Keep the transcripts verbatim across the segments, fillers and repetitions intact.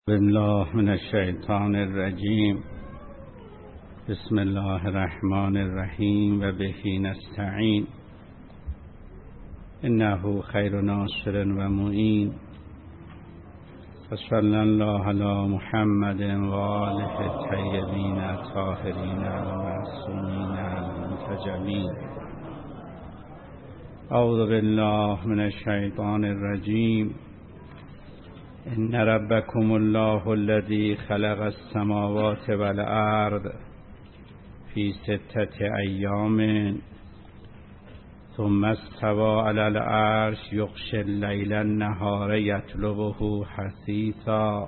بالله من الشیطان الرجیم. بسم الله الرحمن الرحیم و به نستعین. انه خیر ناصر و معین. صلی الله علی محمد و آله الطیبین الطاهرین المعصومین المنتجبین. اعوذ بالله من الشیطان الرجیم. ان ربکم الله الذی خلق السماوات والارض فی ستة ایام ثم استوى علی العرش یغشی اللیل النهار یطلبه حثیثا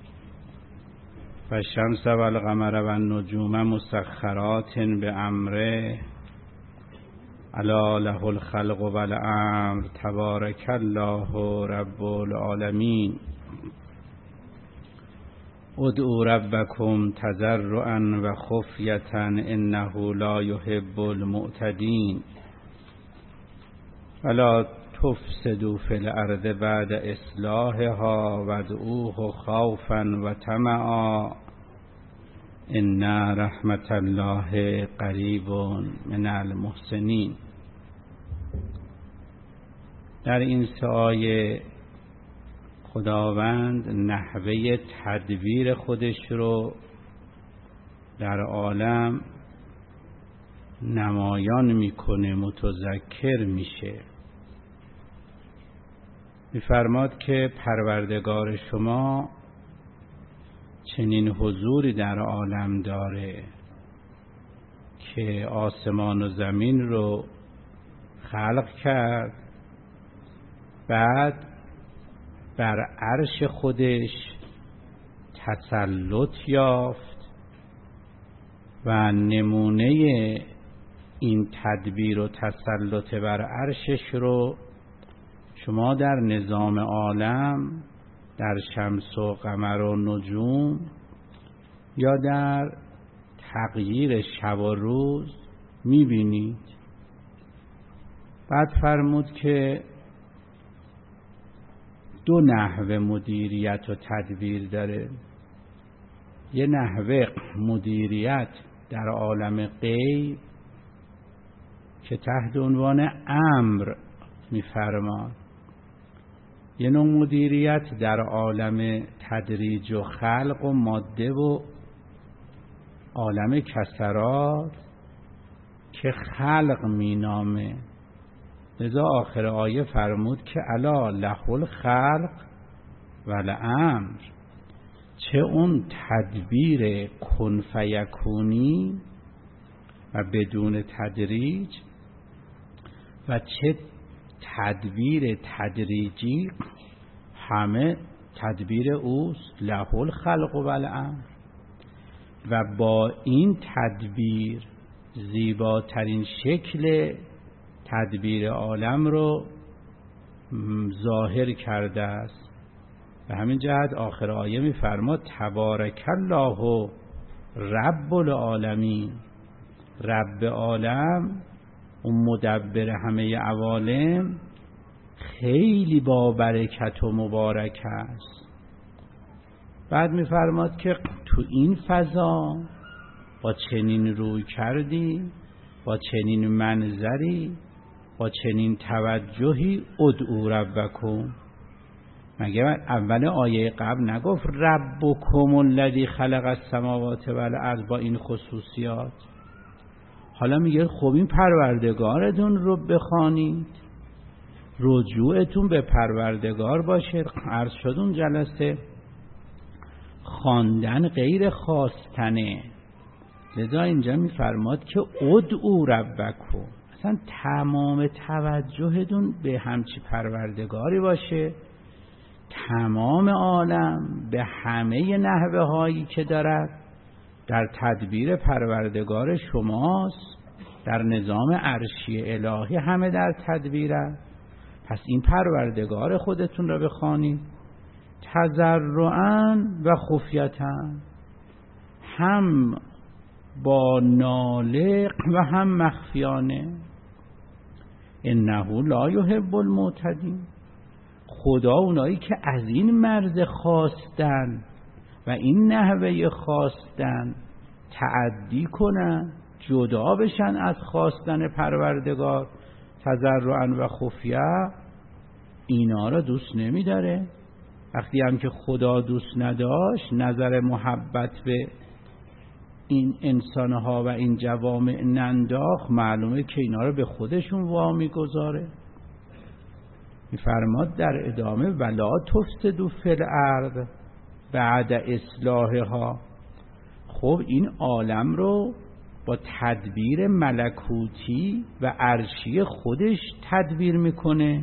والشمس والقمر والنجوم مسخرات بامره الا له الخلق والامر تبارک الله رب العالمین. ادعوا ربکم تضرعا و خفیة انه لا یحب المعتدین. ولا تفسدوا فی الارض بعد اصلاحها وادعوه خوفا و طمعا ان رحمت الله قریب من المحسنین. در این سه آیه خداوند نحوه تدبیر خودش رو در عالم نمایان میکنه، متذکر میشه. میفرماد که پروردگار شما چنین حضوری در عالم داره که آسمان و زمین رو خلق کرد، بعد بر عرش خودش تسلط یافت و نمونه این تدبیر و تسلط بر عرشش رو شما در نظام عالم، در شمس و قمر و نجوم یا در تغییر شب و روز میبینید. بعد فرمود که دو نحوه مدیریت و تدبیر داره. یه نحوه مدیریت در عالم غیب که تحت عنوان امر میفرماد. یه نوع مدیریت در عالم تدریج و خلق و ماده و عالم کسرات که خلق مینامه. لذا آخر آیه فرمود که الا له الخلق و الامر. چه اون تدبیر کن فیکونی و بدون تدریج و چه تدبیر تدریجی، همه تدبیر اوست. له الخلق و الامر. و با این تدبیر زیباترین شکل تدبیر عالم رو ظاهر کرده است. به همین جهت آخر آیه می‌فرماد تبارک الله رب العالمین. رب عالم، اون مدبر همه عوالم، خیلی با برکت و مبارک است. بعد می‌فرماد که تو این فضا با چنین روی کردی، با چنین منظری، با چنین توجهی ادعوا ربکم. مگه اول آیه قبل نگفت ربکم الذی خلق السماوات والارض با این خصوصیات؟ حالا میگه خب این پروردگارتون رو بخوانید، رجوعتون به پروردگار باشه. عرض شد اون جلسه خواندن غیر خواستنه. لذا اینجا میفرماد که ادعوا ربکم. اصلا تمام توجهتون به همچی پروردگاری باشه. تمام عالم به همه نحوه هایی که دارد در تدبیر پروردگار شماست. در نظام عرشی الهی همه در تدبیره. پس این پروردگار خودتون را بخوانید تضرعاً و خفیةً، هم با ناله و هم مخفیانه. انه لا یحب المعتدین. خدا اونایی که از این مرز خواستن و این نحوه خواستن تعدی کنن، جدا بشن از خواستن پروردگار تضرعا و خفیه، اینا را دوست نمی داره. وقتی هم که خدا دوست نداشت، نظر محبت به این انسانها و این جوامع ننداخت، معلومه که اینا رو به خودشون وامی گذاره. میفرماد در ادامه ولا تفسدوا فی الارض بعد اصلاحها. خب این عالم رو با تدبیر ملکوتی و عرشی خودش تدبیر میکنه.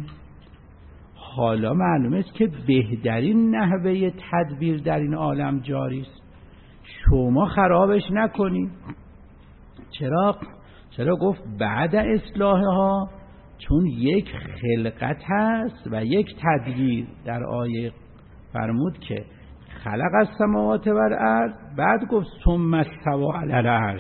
حالا معلومه است که بهترین نحوه تدبیر در این عالم جاری است. شما خرابش نکنی. چرا؟ چرا گفت بعد اصلاحها؟ چون یک خلقت هست و یک تدبیر. در آیه فرمود که خلق السماوات والارض، بعد گفت ثم استوى علی العرش.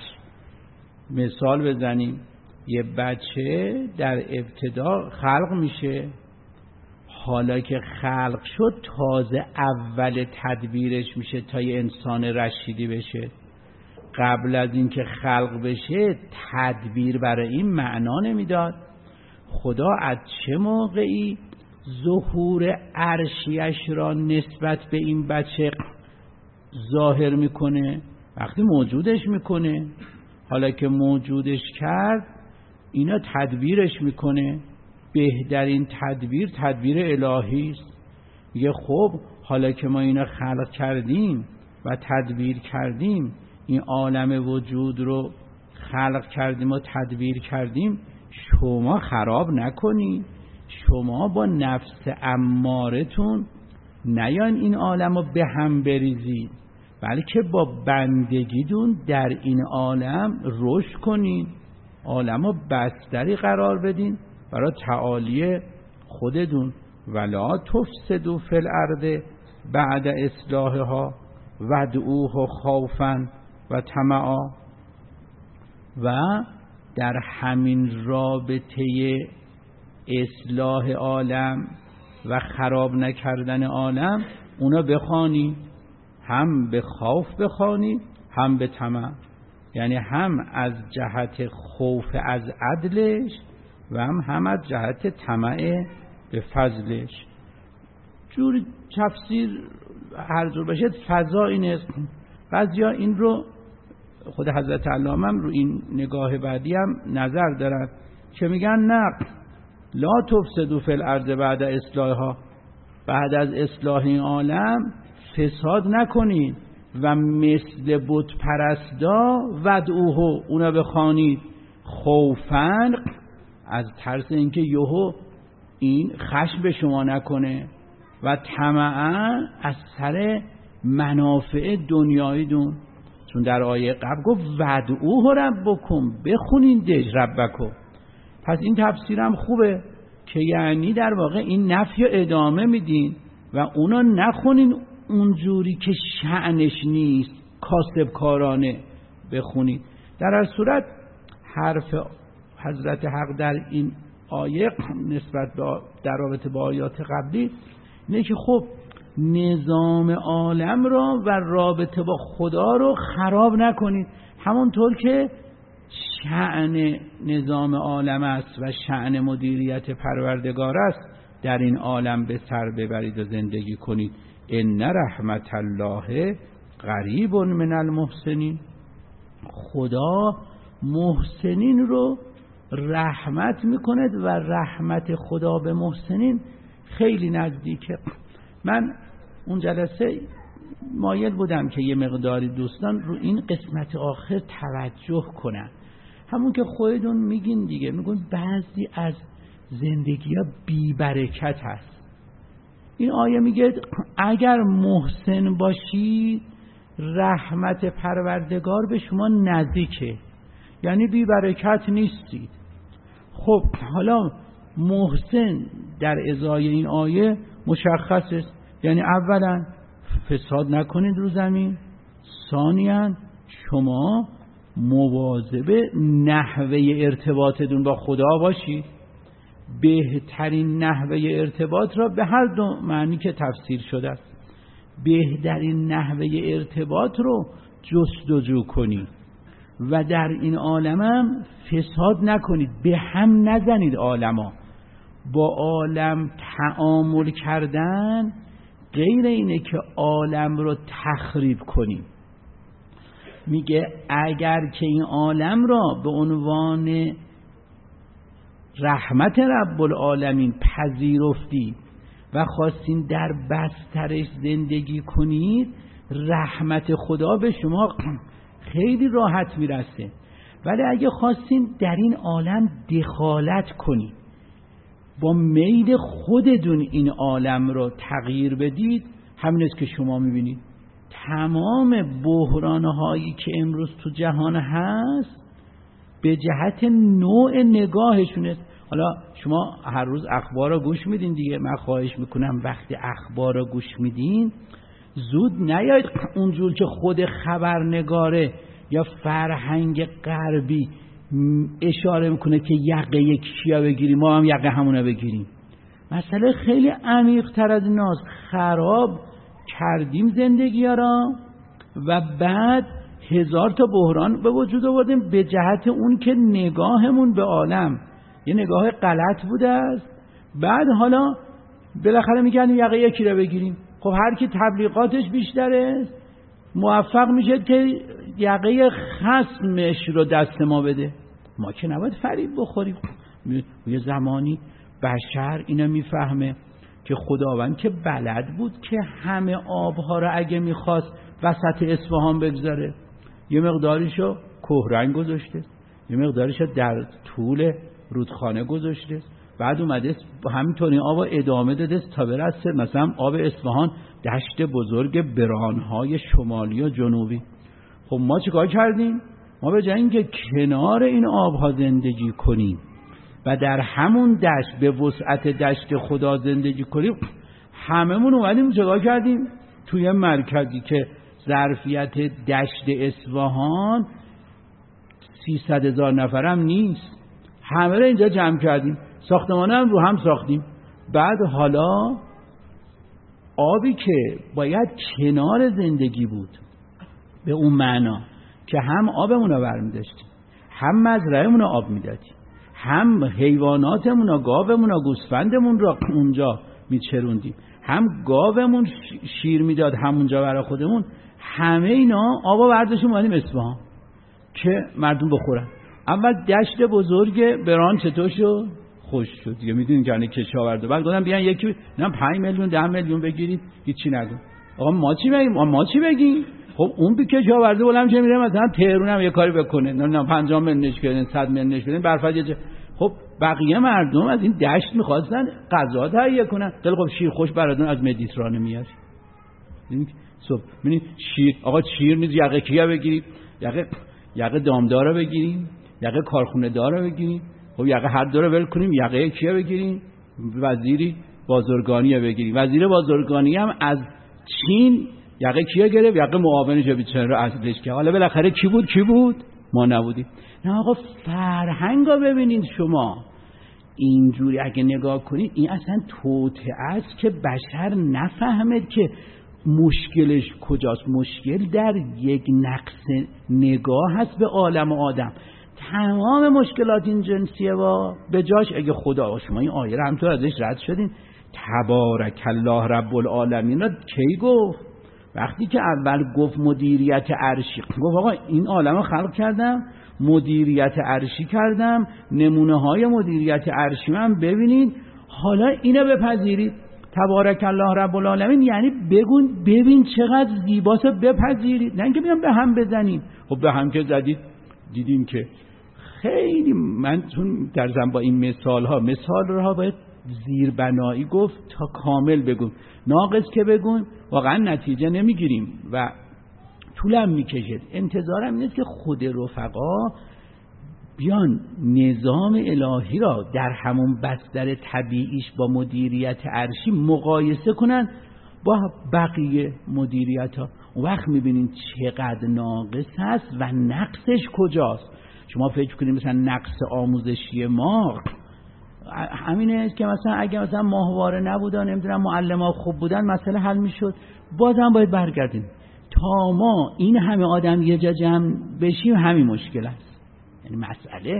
مثال بزنیم، یه بچه در ابتدا خلق میشه، حالا که خلق شد تازه اول تدبیرش میشه تا یه انسان رشیدی بشه. قبل از اینکه خلق بشه تدبیر برای این معنا نمیداد. خدا از چه موقعی ظهور عرشیش را نسبت به این بچه ظاهر میکنه؟ وقتی موجودش میکنه. حالا که موجودش کرد، اینا تدبیرش میکنه. بهترین تدبیر تدبیر الهی است. میگه خب حالا که ما اینا خلق کردیم و تدبیر کردیم، این عالم وجود رو خلق کردیم و تدبیر کردیم، شما خراب نکنی. شما با نفس امارتون نیان این عالم رو به هم بریزید، بلکه با بندگیتون در این عالم رشد کنین، عالم رو بستری قرار بدین برای تعالی خودتون. ولا تفسدوا فی الارض بعد اصلاحها وادعوه خوفا و طمعا. و در همین رابطه اصلاح عالم و خراب نکردن عالم اونا بخوانی، هم به خوف بخوانی هم به طمع. یعنی هم از جهت خوف از عدلش و هم هم از جهت طمع به فضلش. جور تفسیر هر جور باشه فضا اینه. بعضیا این رو، خود حضرت علامه هم رو این نگاه بعدی هم نظر دارن که میگن نه، لا تفسدوا فی الارض بعد اصلاحها، بعد از اصلاح این عالم فساد نکنید و مثل بت پرستا ودعوه، اونا بخوانید خوفاً، از ترس اینکه یهو این خشم به شما نکنه، و طمعاً از سر منافع دنیاییدون. چون در آیه قبل گفت ودعوه ربکم، بخونین دش ربکم. پس این تفسیرم خوبه که یعنی در واقع این نفی ادامه میدین و اونا نخونین اونجوری که شأنش نیست، کاسب کارانه بخونید. در هر صورت حرف حضرت حق در این آیه نسبت به در رابطه با آیات قبلی اینه که خب نظام عالم را و رابطه با خدا رو خراب نکنید. همونطور که شأن نظام عالم است و شأن مدیریت پروردگار است، در این عالم به سر ببرید و زندگی کنید. ان رحمت الله قریب من المحسنین. خدا محسنین رو رحمت میکند و رحمت خدا به محسنین خیلی نزدیکه. من اون جلسه مایل بودم که یه مقداری دوستان رو این قسمت آخر توجه کنن. همون که خودتون میگین دیگه، میگن بعضی از زندگی ها بی برکت هست. این آیه میگه اگر محسن باشید رحمت پروردگار به شما نزدیکه، یعنی بی برکت نیستید. خب حالا محسن در ازای این آیه مشخص است، یعنی اولا فساد نکنید رو زمین، ثانیاً شما مواظب نحوه ارتباطتون با خدا باشید. بهترین نحوه ارتباط را به هر دو معنی که تفسیر شده است، بهترین نحوه ارتباط رو جستجو کنید و در این عالمم فساد نکنید، به هم نزنید. عالما با عالم تعامل کردن غیر اینه که عالم رو تخریب کنیم. میگه اگر که این عالم را به عنوان رحمت رب العالمین پذیرفتید و خواستین در بسترش زندگی کنید، رحمت خدا به شما خیلی راحت میرسه. ولی اگه خواستین در این عالم دخالت کنید، با میل خودتون این عالم رو تغییر بدید، همین است که شما میبینید تمام بحران‌هایی که امروز تو جهان هست به جهت نوع نگاهشونه. حالا شما هر روز اخبار رو گوش میدین دیگه، من خواهش میکنم وقتی اخبار رو گوش میدین زود نیاید اونجور که خود خبرنگاره یا فرهنگ غربی اشاره میکنه که یقه یکی‌ها بگیریم ما هم یقه همونه بگیریم. مسئله خیلی عمیق تر از ایناست. خراب کردیم زندگی را و بعد هزار تا بحران به وجود آوردیم به جهت اون که نگاهمون به عالم یه نگاه غلط بوده است. بعد حالا بالاخره میگن یقه یکی را بگیریم. خب هر کی تبلیغاتش بیشتره موفق میشه که یقه خصمش رو دست ما بده. ما که نباید فریب بخوریم. یه زمانی بشر اینو میفهمه که خداوند که بلد بود که همه آبها رو اگه میخواست وسط اصفهان بگذاره، یه مقداریشو کهرنگ گذاشته، یه مقداریشو در طول رودخانه گذاشته، بعد اومده همینطور این آب ادامه داده تا برسه مثلا آب اصفهان دشت بزرگ برانهای شمالی و جنوبی. خب ما چیکار کردیم؟ ما به جای اینکه کنار این آبها زندگی کنیم و در همون دشت به وسعت دشت خدا زندگی کنیم، هممون اومدیم چیکار کردیم؟ توی مرکزی که ظرفیت دشت اصفهان سیصد هزار نفرم نیست، همه رو اینجا جمع کردیم، ساختمانه هم رو هم ساختیم. بعد حالا آبی که باید کنار زندگی بود به اون معنا که هم آبمون رو برمی داشتیم، هم مزرعه‌مون رو آب میدادیم، هم حیواناتمون و گاومون و گوسفندمون رو اونجا میچروندیم، هم گاومون شیر میداد همونجا برای خودمون. همه اینا آبا برداشتیم اومدیم اصفهان که مردم بخورن. اول دشت بزرگ بران چطور شد؟ خوش شد دیگه، میدونین که یعنی کشاورزا. بعد گفتم بیان یکی نه پنج میلیون ده میلیون بگیرید هیچی نگو. آقا ما چی بگیم؟ ما چی بگیم؟ خب اون بی کشاورزا بولم چه میره مثلا تهران هم یه کاری بکنه، نه پنجاه میلیونش کنه، صد میلیونش کنه، برفاز. خب بقیه مردم از این دشت میخواستن غذا تهیه کنن. دل خب شیر خوش براتون از مدیترانه میاد. صبح ببینید شیر، آقا شیر نیست یقه کیا بگیرید؟ یقه یقه دامدارا بگیریم، یقه کارخونه دارا بگیریم. خب یقه هر دو رو ول کنیم، یقه کیا بگیریم؟ وزیری بازرگانی بگیریم. وزیر بازرگانی هم از چین یقه کیا گرفت؟ یقه معاونش بیچاره رو ازلش کرد. حالا بالاخره کی بود کی بود؟ ما نبودیم. نه آقا فرهنگا ببینید شما اینجوری اگه نگاه کنید این اصلا توطئه است که بشر نفهمد که مشکلش کجاست. مشکل در یک نقص نگاه هست به عالم آدم. تمام مشکلات این جنسیه و به جاش اگه خدا، شما این آیه رو همطور ازش رد شدین، تبارک الله رب العالمین را کی گفت؟ وقتی که اول گفت مدیریت عرشی، گفت آقا این عالم رو خلق کردم، مدیریت عرشی کردم، نمونه های مدیریت عرشی من ببینید، حالا اینو بپذیرید. تبارک الله رب العالمین یعنی بگون ببین چقدر زیباست، بپذیرید، نه اینکه بیان به هم بزنیم. خب به هم که زدید دیدیم که خیلی، من چون در زن با این مثال ها مثال رو ها باید زیربنایی گفت تا کامل بگم، ناقص که بگم واقعا نتیجه نمیگیریم و طولم میکشد. انتظارم اینه که خود رفقا بیان نظام الهی را در همون بستر طبیعیش با مدیریت عرشی مقایسه کنن با بقیه مدیریت ها. اون وقت میبینین چقدر ناقص هست و نقصش کجاست. شما فکر کنید مثلا نقص آموزشی ما همینه که مثلا اگه مثلا ماهواره نبودن نمیدونم معلم‌ها خوب بودن مسئله حل میشد. بازم باید برگردیم تا ما این همه آدم یه جا جمع بشیم همین مشکل است. یعنی مسئله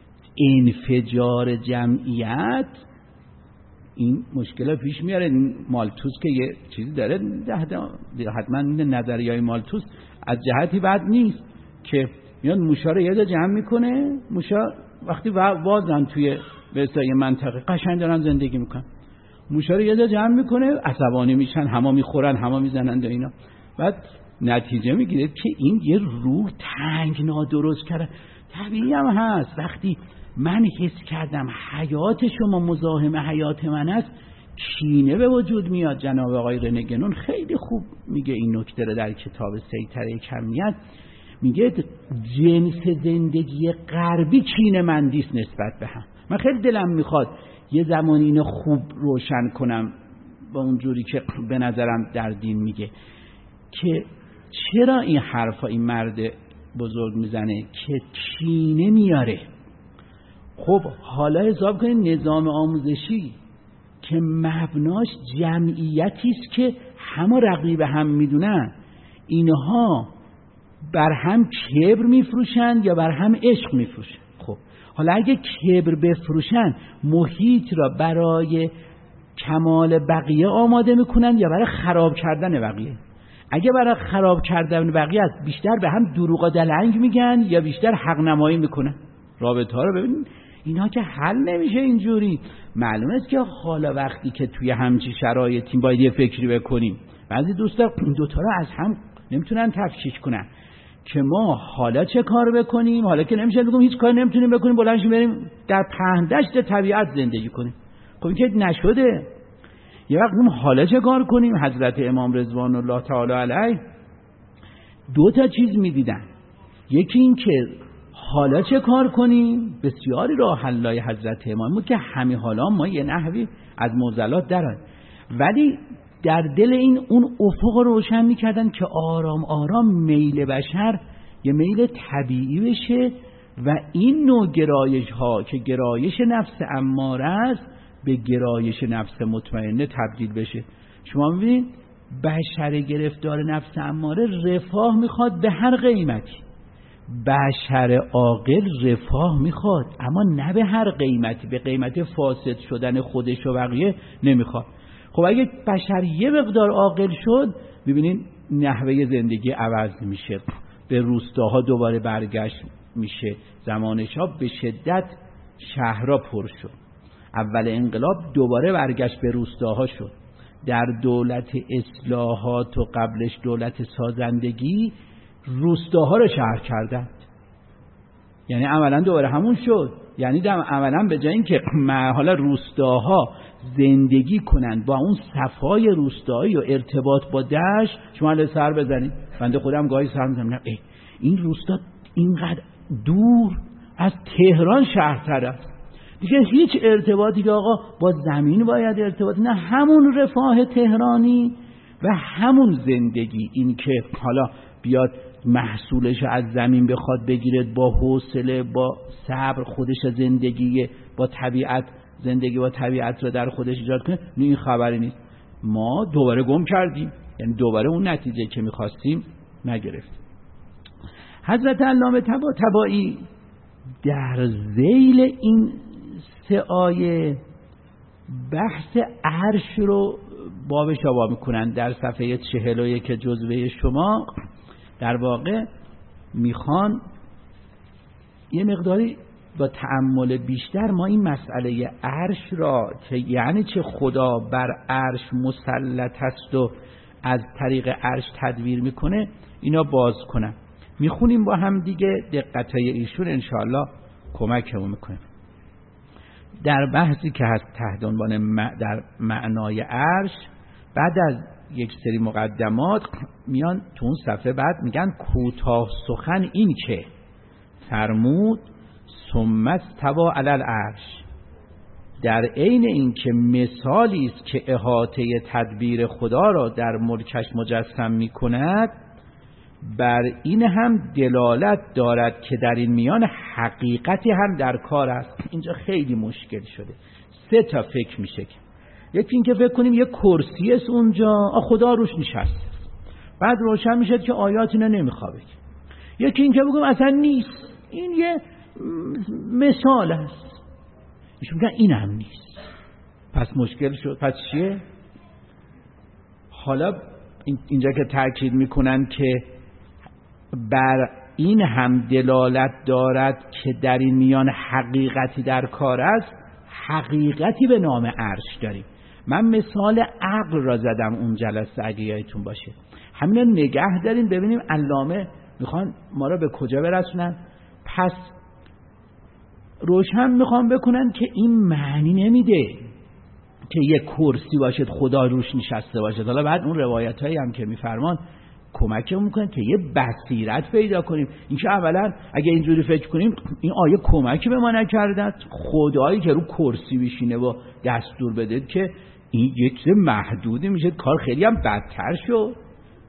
انفجار جمعیت این مشکل پیش میاره. این مالتوس که یه چیزی داره حتما این نظریه‌های مالتوس از جهتی بد نیست که میاد موشا رو یه جا جمع میکنه. موشا وقتی وازن توی به اصطلاح منطقه قشنگ دارن زندگی میکنن، موشا رو یه جا جمع میکنه، عصبانی میشن، همه میخورن، همه میزنن و اینا. بعد نتیجه میگیره که این یه روح تنگنا درست کرده. طبیعی هم هست وقتی من حس کردم حیات شما مزاحم حیات من است، کینه به وجود میاد. جناب آقای رنگنون خیلی خوب میگه این نکته رو در کتاب سیطره کمیت، میگه جنس زندگی غربی کینه مندیست نسبت به هم. من خیلی دلم میخواد یه زمانی اینو خوب روشن کنم با اونجوری که به نظرم در دین میگه که چرا این حرفا این مرد بزرگ میزنه که کینه میاره. خب حالا حساب کنید نظام آموزشی که مبناش جمعیتی است که همه رقیب هم میدونن، اینها بر هم کبر میفروشن یا بر هم عشق میفروشن. خب حالا اگه کبر بفروشن محیط را برای کمال بقیه آماده میکنن یا برای خراب کردن بقیه؟ اگه برای خراب کردن بقیه است بیشتر به هم دروغ و دلنگ میگن یا بیشتر حق نمایی میکنن؟ رابطه ها رو ببینید، اینا که حل نمیشه اینجوری. معلومه است که حالا وقتی که توی همچین شرایطی باید یه فکری بکنیم. بعضی دوستا دوتا رو از هم نمیتونن تفکیک کنن که ما حالا چه کار بکنیم. حالا که نمیشه بگم هیچ کار نمیتونیم بکنیم، بلند بریم در پهندشت طبیعت زندگی کنیم. خب این که نشده. یه وقت ما حالا چه کار کنیم؟ حضرت امام رضوان الله تعالی علیه دو تا چیز میدیدن. یکی این که حالا چه کار کنیم؟ بسیاری راه حلای حضرت امام بود که همین حالا ما یه نحوی از معضلات درآییم، ولی در دل این اون افق روشن میکردن که آرام آرام میل بشر یه میل طبیعی بشه و این نوع گرایش ها که گرایش نفس اماره است به گرایش نفس مطمئنه تبدیل بشه. شما میبینید بشر گرفتار نفس اماره رفاه میخواد به هر قیمتی. بشر عاقل رفاه میخواد اما نه به هر قیمتی، به قیمت فاسد شدن خودش و بقیه نمیخواد. خب اگه بشر یه مقدار عاقل شد ببینین نحوه زندگی عوض میشه، به روستاها دوباره برگشت میشه. زمان شاه به شدت شهرها پر شد، اول انقلاب دوباره برگشت به روستاها شد. در دولت اصلاحات و قبلش دولت سازندگی روستاها رو شهر کردند، یعنی عملا دوباره همون شد. یعنی عملا به جای اینکه حالا روستاها زندگی کنند با اون صفای روستایی و ارتباط با دشت، شما الان سر بزنید، بنده خودم گاهی سر میزنم این روستا اینقدر دور از تهران شهرتر است، دیگه هیچ ارتباطی که آقا با زمین باید ارتباط، نه همون رفاه تهرانی و همون زندگی، این که حالا بیاد محصولش از زمین بخواد بگیره با حوصله با صبر خودش زندگی با طبیعت زندگی با طبیعت رو در خودش ایجاد کنه، نه این خبری نیست. ما دوباره گم کردیم، یعنی دوباره اون نتیجه که میخواستیم نگرفتیم. حضرت علامه طباطبایی در ذیل این سه آیه بحث عرش رو بابش آوا میکنن. در صفحه چهل و یک جزوه شما در واقع میخوان یه مقداری با تأمل بیشتر ما این مسئله عرش را که یعنی چه خدا بر عرش مسلط است و از طریق عرش تدبیر میکنه اینا باز کنن. میخونیم با هم دیگه، دقتای ایشون انشاءالله کمکمون میکنه. در بحثی که هست تحت عنوان در معنای عرش، بعد از یک سری مقدمات میان تو اون صفحه بعد میگن کوتاه سخن این که فرمود ثم استوی علی العرش، در عین این که مثالی است که احاطه تدبیر خدا را در ملکش مجسم میکند، بر این هم دلالت دارد که در این میان حقیقتی هم در کار است. اینجا خیلی مشکل شده. سه تا فکر میشه. یکی این که فکر کنیم یه کرسی است اونجا، خدا روش نشسته، بعد روشن میشه که آیات اینا نمیخوابه. یکی این که بگم اصلا نیست، این یه مثال است، ایشون میگن این هم نیست. پس مشکل شد. پس چیه؟ حالا اینجا که تاکید میکنن که بر این هم دلالت دارد که در این میان حقیقتی در کار است، حقیقتی به نام عرش داریم. من مثال عقل را زدم اون جلسه اگه یادتون باشه. همین نگه دارین ببینیم علامه میخوان ما را به کجا برسونن. پس روشن میخوان بکنن که این معنی نمیده که یک کرسی باشد خدا روش نشسته باشد. حالا بعد اون روایت هایی هم که میفرمان کمکمون میکنه که یه بصیرت پیدا کنیم. اینکه اولا اگه اینجوری فکر کنیم این آیه کمکی به ما نکردد، خدایی که رو کرسی بشینه و دستور بده که این یک چیز محدودی میشه، کار خیلی هم بدتر شد.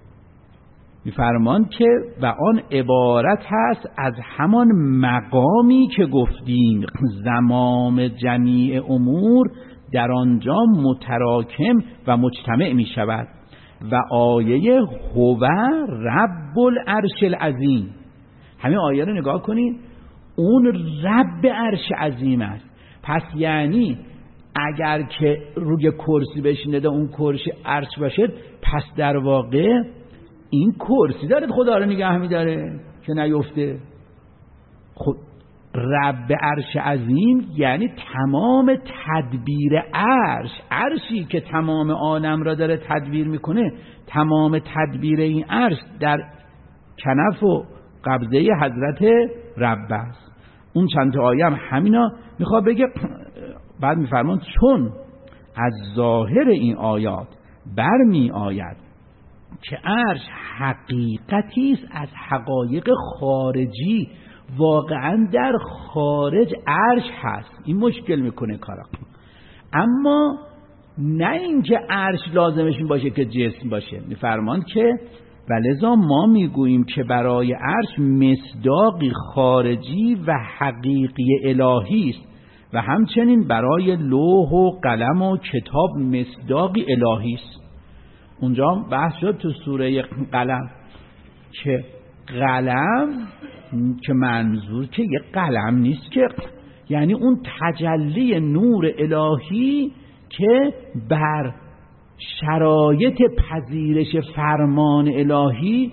میفرمان که و آن عبارت هست از همان مقامی که گفتیم زمام جمیع امور در آنجا متراکم و مجتمع می شود و آیه هو رب العرش العظیم. همین آیه رو نگاه کنید، اون رب عرش عظیم است. پس یعنی اگر که روی کرسی بشینه ده اون کرسی عرش باشه، پس در واقع این کرسی داره خدا رو نگه می‌داره که نیفته. خب رب عرش عظیم یعنی تمام تدبیر عرش، عرشی که تمام عالم را داره تدبیر میکنه، تمام تدبیر این عرش در کنف و قبضه حضرت رب است. اون چند تا آیه هم همینا میخواد بگه. بعد میفرمان چون از ظاهر این آیات برمی آید که عرش حقیقتی است از حقایق خارجی، واقعا در خارج عرش هست، این مشکل میکنه کارا. اما نه اینکه عرش لازمش این باشه که جسم باشه. میفرمان که ولذا ما میگوییم که برای عرش مصداقی خارجی و حقیقی الهی است و همچنین برای لوح و قلم و کتاب مصداقی الهی است. اونجا بحث شد تو سوره قلم که قلم که منظور که یه قلم نیست، که یعنی اون تجلی نور الهی که بر شرایط پذیرش فرمان الهی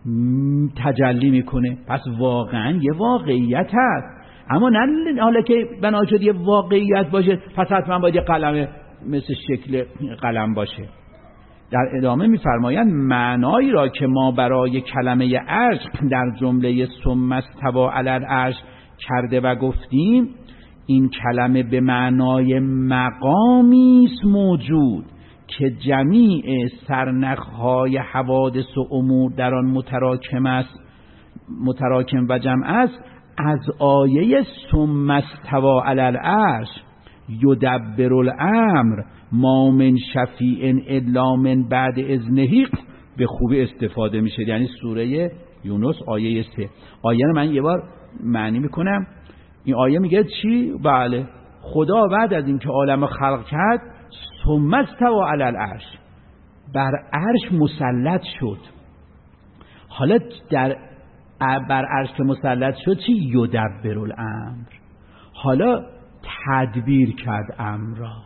تجلی میکنه. پس واقعا یه واقعیت هست، اما نه حالا که بنا شد یه واقعیت باشه پس حتما باید یه قلم مثل شکل قلم باشه. در ادامه می‌فرمایند معنایی را که ما برای کلمه عرش در جمله ثم استوی علی العرش کرده و گفتیم، این کلمه به معنای مقامی است موجود که جمیع سرنخ‌های حوادث و امور در آن متراکم است، متراکم و جمع است. از آیه ثم استوی علی العرش یدبر الامر ما من شفیع الا من بعد اذنه به خوبی استفاده میشه. یعنی سوره یونس آیه سه. آیه رو من یه بار معنی میکنم. این آیه میگه چی؟ بله، خدا بعد از اینکه عالم خلق کرد ثم استوی علی العرش، بر عرش مسلط شد. حالا در بر عرش که مسلط شد چی؟ یدبر الامر، حالا تدبیر کرد امر را.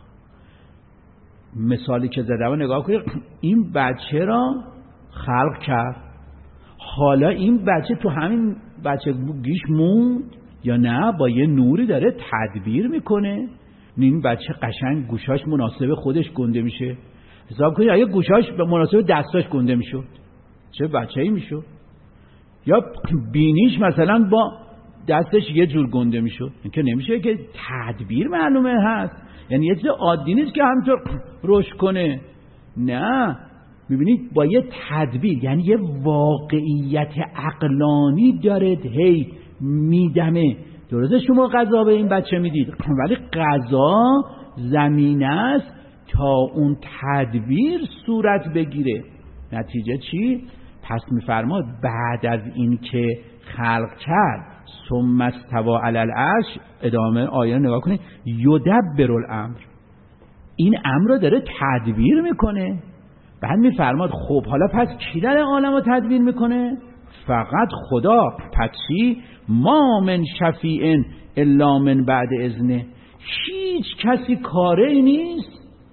مثالی که زدم نگاه کنید، این بچه را خلق کرد، حالا این بچه تو همین بچه گیش موند یا نه با یه نوری داره تدبیر میکنه. این بچه قشنگ گوشاش مناسب خودش گنده میشه. حساب کنید اگه گوشاش به مناسب دستاش گنده میشد چه بچه‌ای میشد، یا بینیش مثلا با دستش یه جور گنده میشد. این که نمیشه که تدبیر معلومه هست، یعنی یه چیز عادی نیست که همینطور رشد کنه. نه، میبینید با یه تدبیر، یعنی یه واقعیت عقلانی داره هی میدمه. درسته شما غذا به این بچه میدید، ولی غذا زمینه است تا اون تدبیر صورت بگیره. نتیجه چی؟ پس میفرماد بعد از این که خلق کرد ثم استوى علی العرش، ادامه آیه رو نگاه کنید، یدبر الامر، این امر رو داره تدبیر میکنه. بعد میفرماد خب حالا پس کی در عالم رو تدبیر میکنه؟ فقط خدا. پس چی؟ ما من شفیع الا من بعد اذنه، هیچ کسی کاری نیست،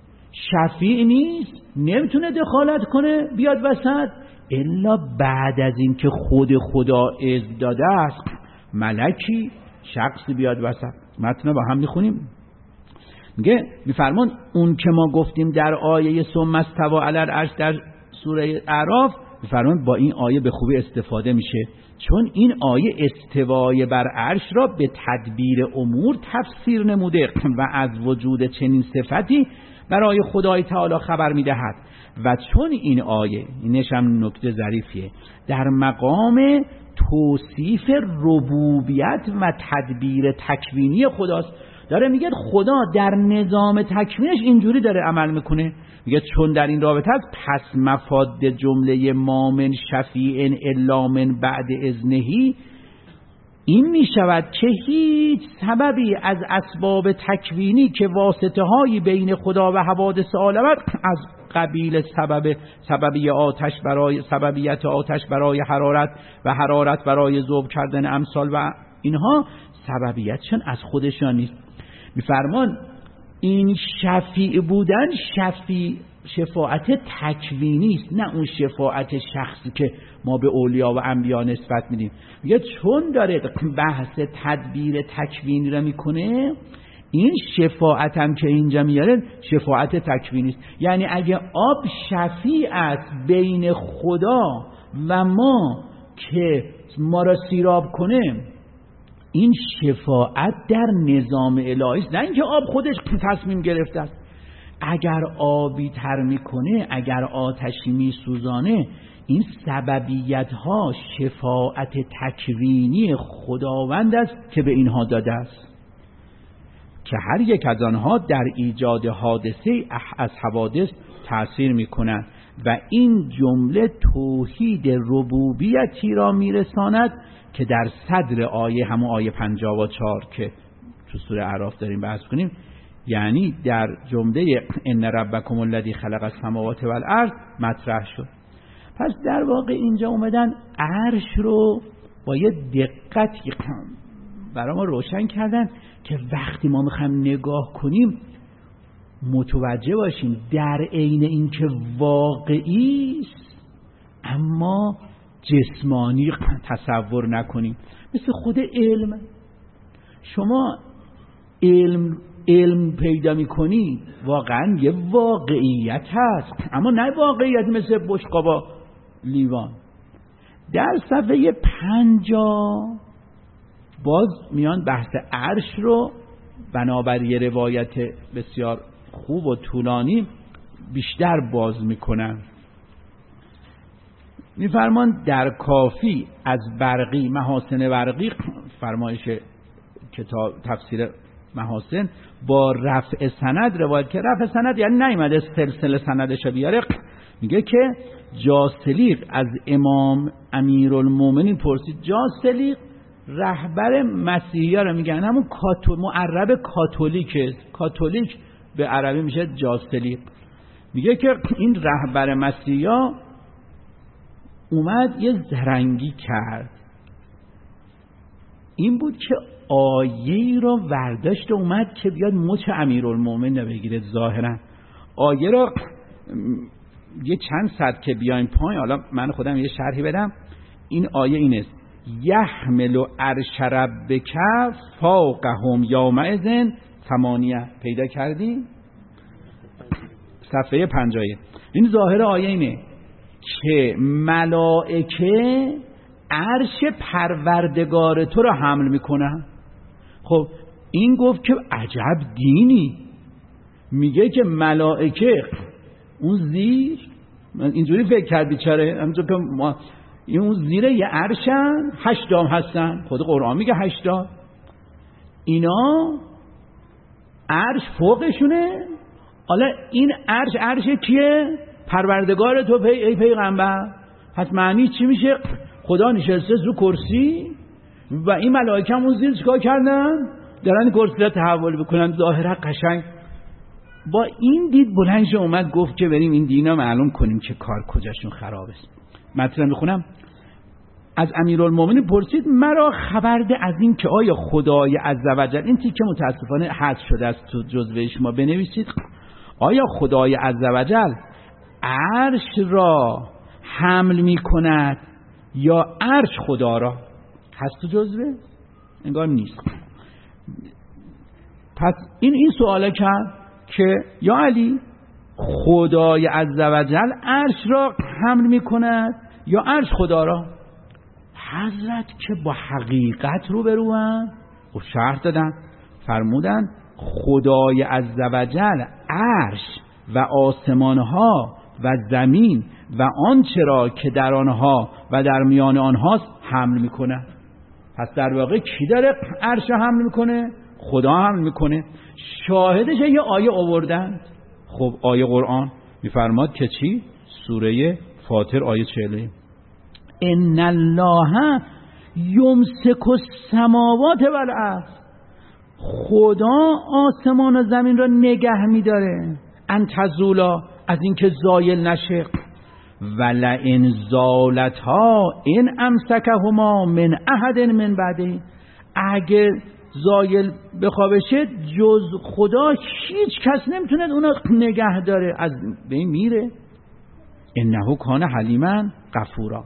شفیع نیست، نمیتونه دخالت کنه بیاد وسط الا بعد از اینکه خود خدا اذن داده است، ملکی شخصی بیاد وسط. متن با هم میخونیم. میگه میفرمان اون که ما گفتیم در آیه ثم استوى علی العرش در سوره اعراف، میفرمان با این آیه به خوبی استفاده میشه، چون این آیه استوای بر عرش را به تدبیر امور تفسیر نموده و از وجود چنین صفتی برای خدای تعالی خبر میدهد. و چون این آیه، اینش هم نکته ظریفیه، در مقام توصیف ربوبیت و تدبیر تکوینی خداست، داره میگه خدا در نظام تکوینش اینجوری داره عمل میکنه. میگه چون در این رابطه است، پس مفاد جمله ما من شفیع الا من بعد اذنه این میشود که هیچ سببی از اسباب تکوینی که واسطه هایی بین خدا و حوادث عالم از قبیل سبب سببی آتش برای سببیت آتش برای حرارت و حرارت برای ذوب کردن امثال و اینها سببیتشون از خودشان نیست. میفرمان این شفیع بودن شفیع شفاعت تکوینی است، نه اون شفاعت شخصی که ما به اولیاء و انبیا نسبت میدیم. میگه چون داره بحث تدبیر تکوینی را میکنه، این شفاعت هم که اینجا میاره شفاعت تکوینی است. یعنی اگه آب شفیع است بین خدا و ما که ما را سیراب کنه، این شفاعت در نظام الهی است، نه اینکه آب خودش تصمیم گرفته است. اگر آبی تر میکنه، اگر آتشی میسوزانه، این سببیت ها شفاعت تکوینی خداوند است که به اینها داده است، که هر یک از آنها در ایجاد حادثه از حوادث تأثیر میکنند و این جمله توحید ربوبیتی را میرساند که در صدر آیه، همون آیه پنجاه و چهار که تو سوره اعراف داریم بحث کنیم، یعنی در جمله ان ربکم الذی خلق السماوات والارض مطرح شد. پس در واقع اینجا اومدن عرش رو با یه دقتی برای ما روشن کردن که وقتی ما میخوایم نگاه کنیم متوجه باشیم در عین اینکه واقعی است اما جسمانی تصور نکنیم. مثل خود علم، شما علم علم پیدا میکنی واقعا یه واقعیت هست، اما نه واقعیت مثل بشقابا لیوان. در صفحه پنجاه باز میان بحث عرش رو بنابر یه روایت بسیار خوب و طولانی بیشتر باز میکنن. میفرمان در کافی از برقی، محاسن برقی، فرمایش کتاب تفسیر محاسن، با رفع سند روایت که رفع سند یعنی نیامده سلسله سندش بیاره، میگه که جاسلیق از امام امیرالمومنین پرسید. جاسلیق رهبر مسیحی ها رو میگن، همون کاتو معرب کاتولیک است. کاتولیک به عربی میشه جاسلیق. میگه که این رهبر مسیحی ها اومد یه زرنگی کرد، این بود که آیه رو ورداشت اومد که بیاد مچ امیرالمومنین بگیره. ظاهرا آیه رو یه چند صد که بیایم پایین، حالا من خودم یه شرحی بدم. این آیه این است: یحمل عرش ربک فوقهم یومئذ ثمانیه. پیدا کردی؟ صفحه پنجاه. این ظاهر آیه اینه که ملائکه عرش پروردگار تو رو حمل میکنن. خب این گفت که عجب دینی، میگه که ملائکه اون زیر، من اینجوری فکر کرد بیچاره، همونجور که ما اون زیر یه عرشن، هشتام هستن، خود قرآن میگه هشتام، اینا عرش فوقشونه. حالا این عرش عرش کیه؟ پروردگار تو پی ای پیغمبر. پس معنی چی میشه؟ خدا نشسته رو کرسی، و این ملائکه هم اون زیر چیکار کردن؟ دارن کرسی را تحول بکنن، ظاهرا قشنگ. با این دید بلند شد اومد گفت که بریم این دینا معلوم کنیم که کار کجاشون خراب است. مطلب میخونم. از امیرالمومنین پرسید مرا خبر ده از این که آیا خدای عزوجل، این تیکه متاسفانه حذف شده است تو جزوه شما، بنویسید آیا خدای عزوجل عرش را حمل می کند یا عرش خدا را؟ هست تو جزوه؟ انگار نیست. پس این این سواله کرد که یا علی خدای عزوجل عرش را حمل می کند یا عرش خدا را؟ حضرت که با حقیقت رو برون و شرح دادن، فرمودن خدای عزوجل عرش و آسمانها و زمین و آنچه را که در آنها و در میان آنهاست حمل میکنه. پس در واقع کی داره عرش حمل میکنه؟ خدا حمل میکنه. شاهدش یه آیه آوردن. خب آیه قرآن میفرماد که چی؟ سوره فاطر آیه چهل ان الله یمسک السماوات والارض، خدا آسمان و زمین را نگه میداره ان تزولا، از اینکه زایل نشه. ولئن زالتا ان امسکهما من احد من بعده، اگه زایل بخوابشه جز خدا هیچ کس نمیتونه اونا نگه داره، از بین میره. انه کان حلیما غفورا.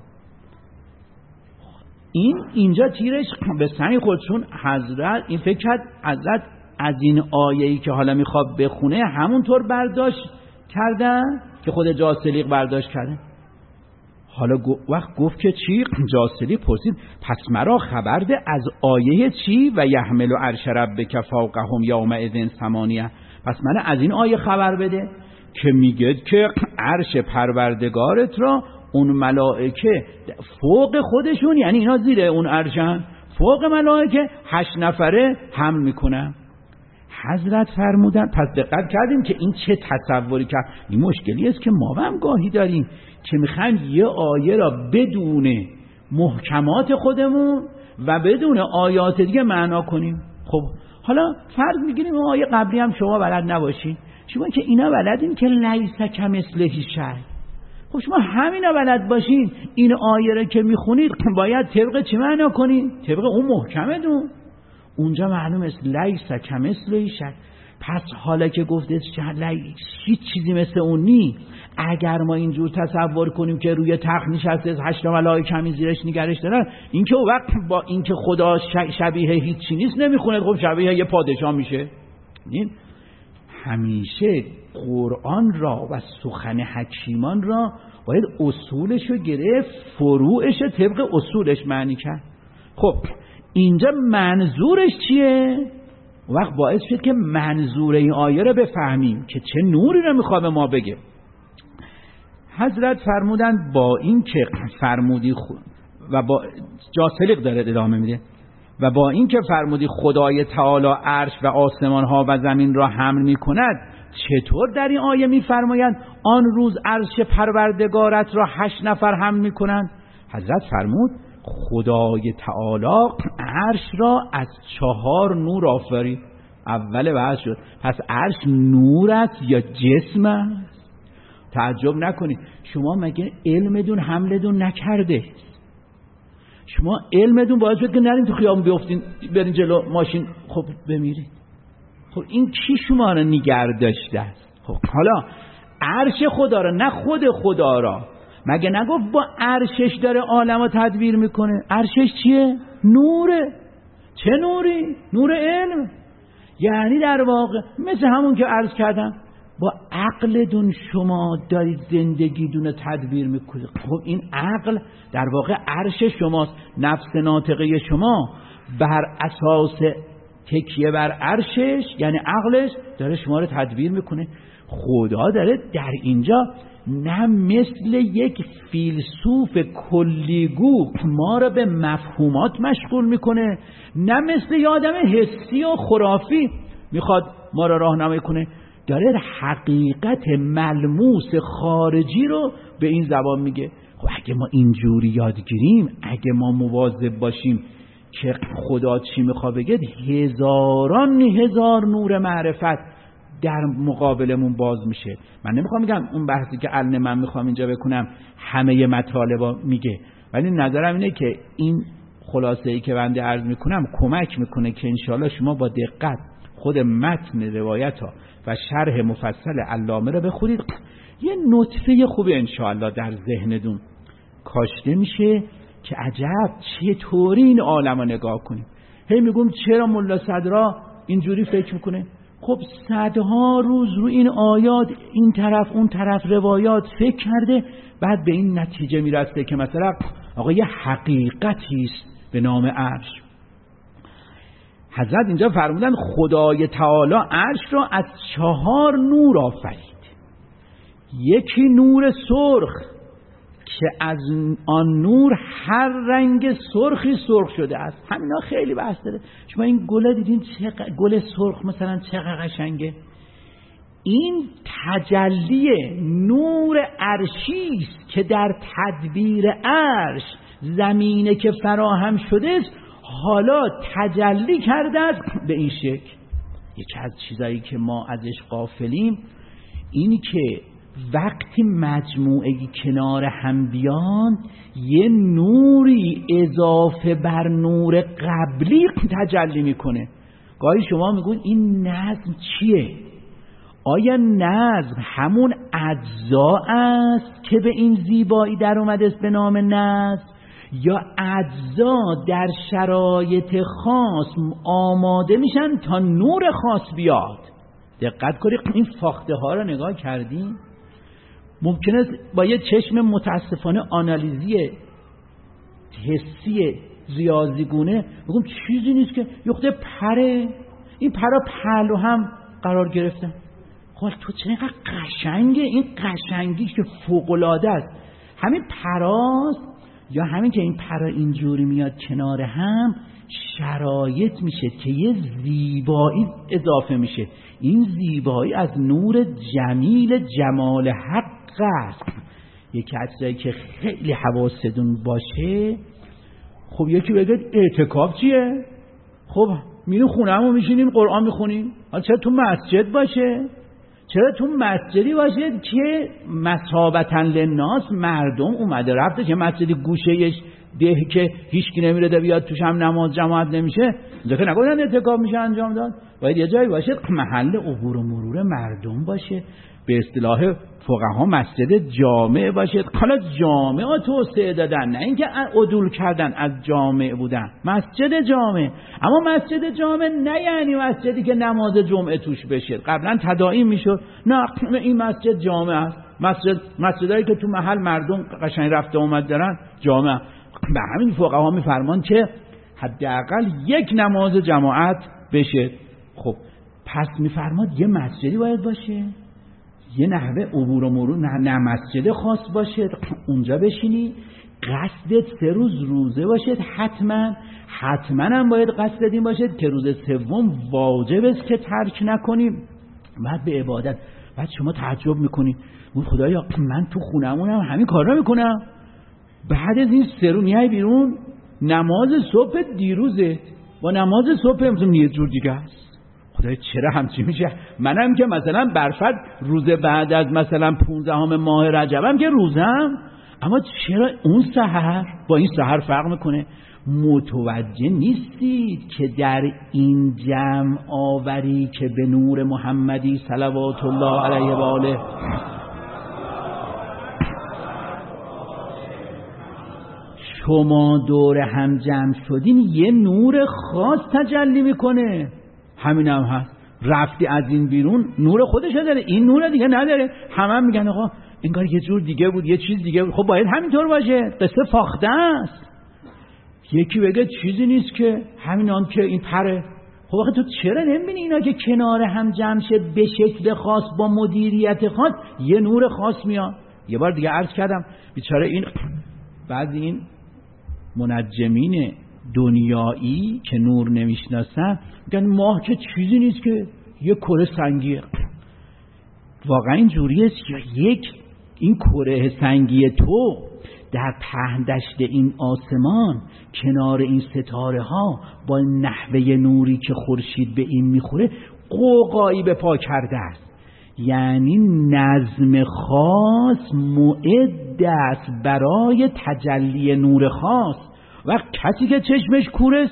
این اینجا تیرش به سنگ خود، چون حضرت این فکر کرد حضرت از این آیه‌ای که حالا میخواد بخونه همونطور برداشت کردن که خود جاسلیق برداشت کرده. حالا وقت گفت که چی؟ جاسلیق پرسید پس مرا خبر ده از آیه چی؟ و یحمل عرش ربک فوقهم یومئذ ثمانیه. پس من از این آیه خبر بده که میگه که عرش پروردگارت را اون ملائکه فوق خودشون، یعنی اینا زیر اون عرشن، فوق ملائکه هشت نفره حمل میکنن. حضرت فرمودن پس دقت کردیم که این چه تصوری کرد. این مشکلی است که ما هم گاهی داریم که میخوایم یه آیه را بدون محکمات خودمون و بدون آیات دیگه معنا کنیم. خب حالا فرض میگیریم اون آیه قبلی هم شما بلد نباشین، شما که اینا بلدین که لیس کمثله شیء. خب شما همینا بلد باشین، این آیه را که میخونید باید طبق چی معنا کنید؟ طبق اون محکمه دون. اونجا معلوم است لیس کمثله شیء. پس حالا که گفتید هیچ چیزی مثل اون نی، اگر ما اینجور تصور کنیم که روی تخت نشسته هشت ملائکه همین زیرش نگرش دارن، این که وقت با این که خدا شبیه هیچی نیست نمیخونه، خب شبیه یه پادشاه میشه. این همیشه قرآن را و سخن حکیمان را باید اصولش رو گرفت، فروعش طبق اصولش معنی کرد. خب اینجا منظورش چیه؟ وقت باعث شد که منظور این آیه رو بفهمیم که چه نوری رو میخواد به ما بگه. حضرت فرمودن با این که فرمودی خود و با جاسلیق داره ادامه میده و با این که فرمودی خدای تعالی عرش و آسمان ها و زمین را حمل میکند، چطور در این آیه میفرمایند آن روز عرش پروردگارت را هشت نفر حمل میکنند؟ حضرت فرمود خدای تعالی عرش را از چهار نور آفرید. اول بحث شد پس عرش نور است یا جسم است؟ تعجب نکنید. شما مگه علمتون حملتون نکرده؟ شما علمتون باعث شد که نرین تو خیابون بیفتین برین جلو ماشین خب بمیرید. خب این کی شما رو نگه داشته است؟ خب حالا عرش خدا را، نه خود خدا را، مگه نگفت با عرشش داره عالمو تدبیر میکنه؟ عرشش چیه؟ نوره. چه نوری؟ نور علم. یعنی در واقع مثل همون که عرض کردم با عقلتون شما دارید زندگیتون رو تدبیر میکنید. خب این عقل در واقع عرش شماست. نفس ناطقه شما بر اساس تکیه بر عرشش یعنی عقلش داره شما رو تدبیر میکنه. خدا داره در اینجا نه مثل یک فیلسوف کلیگو ما رو به مفهومات مشغول میکنه، نه مثل یه آدم حسی و خرافی میخواد ما رو راهنمایی کنه. داره حقیقت ملموس خارجی رو به این زبان میگه. خب اگه ما اینجوری یاد گیریم، اگه ما مواظب باشیم که خدا چی میخواد بگه، هزاران هزار نور معرفت در مقابلمون باز میشه. من نمیخوام بگم اون بحثی که الان من میخوام اینجا بکنم همه مطالب میگه، ولی نظرم اینه که این خلاصه ای که بنده عرض میکنم کمک میکنه که انشاءالله شما با دقت خود متن روایت ها و شرح مفصل علامه رو بخونید، یه نطفه خوبی انشاءالله در ذهنتون کاشته میشه که عجب چطوری این عالم رو نگاه کنیم. هی میگم چرا ملا صدرا اینجوری فکر میکنه؟ خب صدها روز رو این آیات این طرف اون طرف روایات فکر کرده، بعد به این نتیجه میرسه که مثلا آقا یه حقیقتی است به نام عرش. حضرت اینجا فرمودن خدای تعالی عرش را از چهار نور آفرید. یکی نور سرخ که از آن نور هر رنگ سرخی سرخ شده است. همینا خیلی بحث داره. شما این گل دیدین چقدر گل سرخ مثلا چقدر قشنگه؟ این تجلی نور عرشی است که در تدبیر عرش زمینه که فراهم شده است حالا تجلی کرده است به این شکل. یکی از چیزایی که ما ازش غافلیم اینی که وقتی مجموعه کنار هم بیان یه نوری اضافه بر نور قبلی تجلی میکنه. گاهی شما میگون این نظم چیه؟ آیا نظم همون اجزا است که به این زیبایی در اومده است به نام نظم، یا اجزا در شرایط خاص آماده میشن تا نور خاص بیاد؟ دقت کنید این فاخته ها رو نگاه کردیم. ممکنه است با یه چشم متاسفانه آنالیزی حسی ریاضیگونه بگم چیزی نیست که یخته پره، این پرا پهلو هم قرار گرفتن. خب تو چقدر قشنگه، این قشنگیش که فوق‌العاده است. همین پراست یا همین که این پرا اینجوری میاد کنار هم شرایط میشه که یه زیبایی اضافه میشه. این زیبایی از نور جمیل جمال حق است. یکی از چیزایی که خیلی حواستون باشه، خب یکی بگه اعتکاف چیه؟ خب میریم خونه‌مون میشینیم قرآن میخونیم. حالا چرا تو مسجد باشه؟ چرا تو مسجدی باشه که مثابتاً للناس مردم اومده رفته، که مسجدی گوشهش ده که هیچکی نمیره بیاد توش هم نماز جماعت نمیشه، ذکر نگفتن اعتکاف میشه انجام داد. باید یه جایی باشه محل عبور و مرور مردم باشه، به اصطلاح فقها مسجد جامع باشه. حالا جامع توسعه دادن، نه اینکه عدول کردن از جامع بودن، مسجد جامع. اما مسجد جامع نه یعنی مسجدی که نماز جمعه توش بشه. قبلا تداعی میشد نه این مسجد جامع است. مسجد مسجدایی که تو محل مردم قشنگ رفته اومد دارن جامع. به همین فقها میفرمان که حداقل یک نماز جماعت بشه. خب پس میفرماد یه مسجدی باید باشه، یه نحوه عبور و مرور، نه, نه مسجد خاص باشه اونجا بشینی، قصدت سه روز روزه باشد، حتما حتما هم باید قصدت این باشد که روز سوم واجب است که ترک نکنیم. بعد به عبادت. بعد شما تعجب میکنی اون خدایا من تو خونمونم همین کار رو میکنم، بعد از این سه روز میای بیرون نماز صبح دیروزه با نماز صبح امروز یه جور دیگه است. خدای چرا همچی میشه؟ منم که مثلا برفت روز بعد از مثلا پونزدهم ماه رجبم که روزم، اما چرا اون سحر با این سحر فرق میکنه؟ متوجه نیستید که در این جمع آوری که به نور محمدی صلوات الله علیه و آله شما دور هم جمع شدین، یه نور خاص تجلی میکنه. همین هم هست. رفتی از این بیرون نور خودش داره، این نور دیگه نداره. همه هم میگن آقا انگار یه جور دیگه بود، یه چیز دیگه بود. خب باید همینطور باشه، قصه فاخته است. یکی بگه چیزی نیست که همینان که این پره. خب آخه تو چرا نمیبینی اینا که کنار هم جمع شه به شکل خاص با مدیریت خاص یه نور خاص میاد؟ یه بار دیگه عرض کردم بیچاره این بعضی این منجمین دنیایی که نور نمیشناسن میگن ماه که چیزی نیست که یه کره سنگیه. واقعا این جوریه که یک این کره سنگی تو در پهن دشت این آسمان کنار این ستاره ها با نحوه نوری که خورشید به این میخوره قوقایی به پا کرده است. یعنی نظم خاص معد است برای تجلی نور خاص. و کسی که چشمش کوره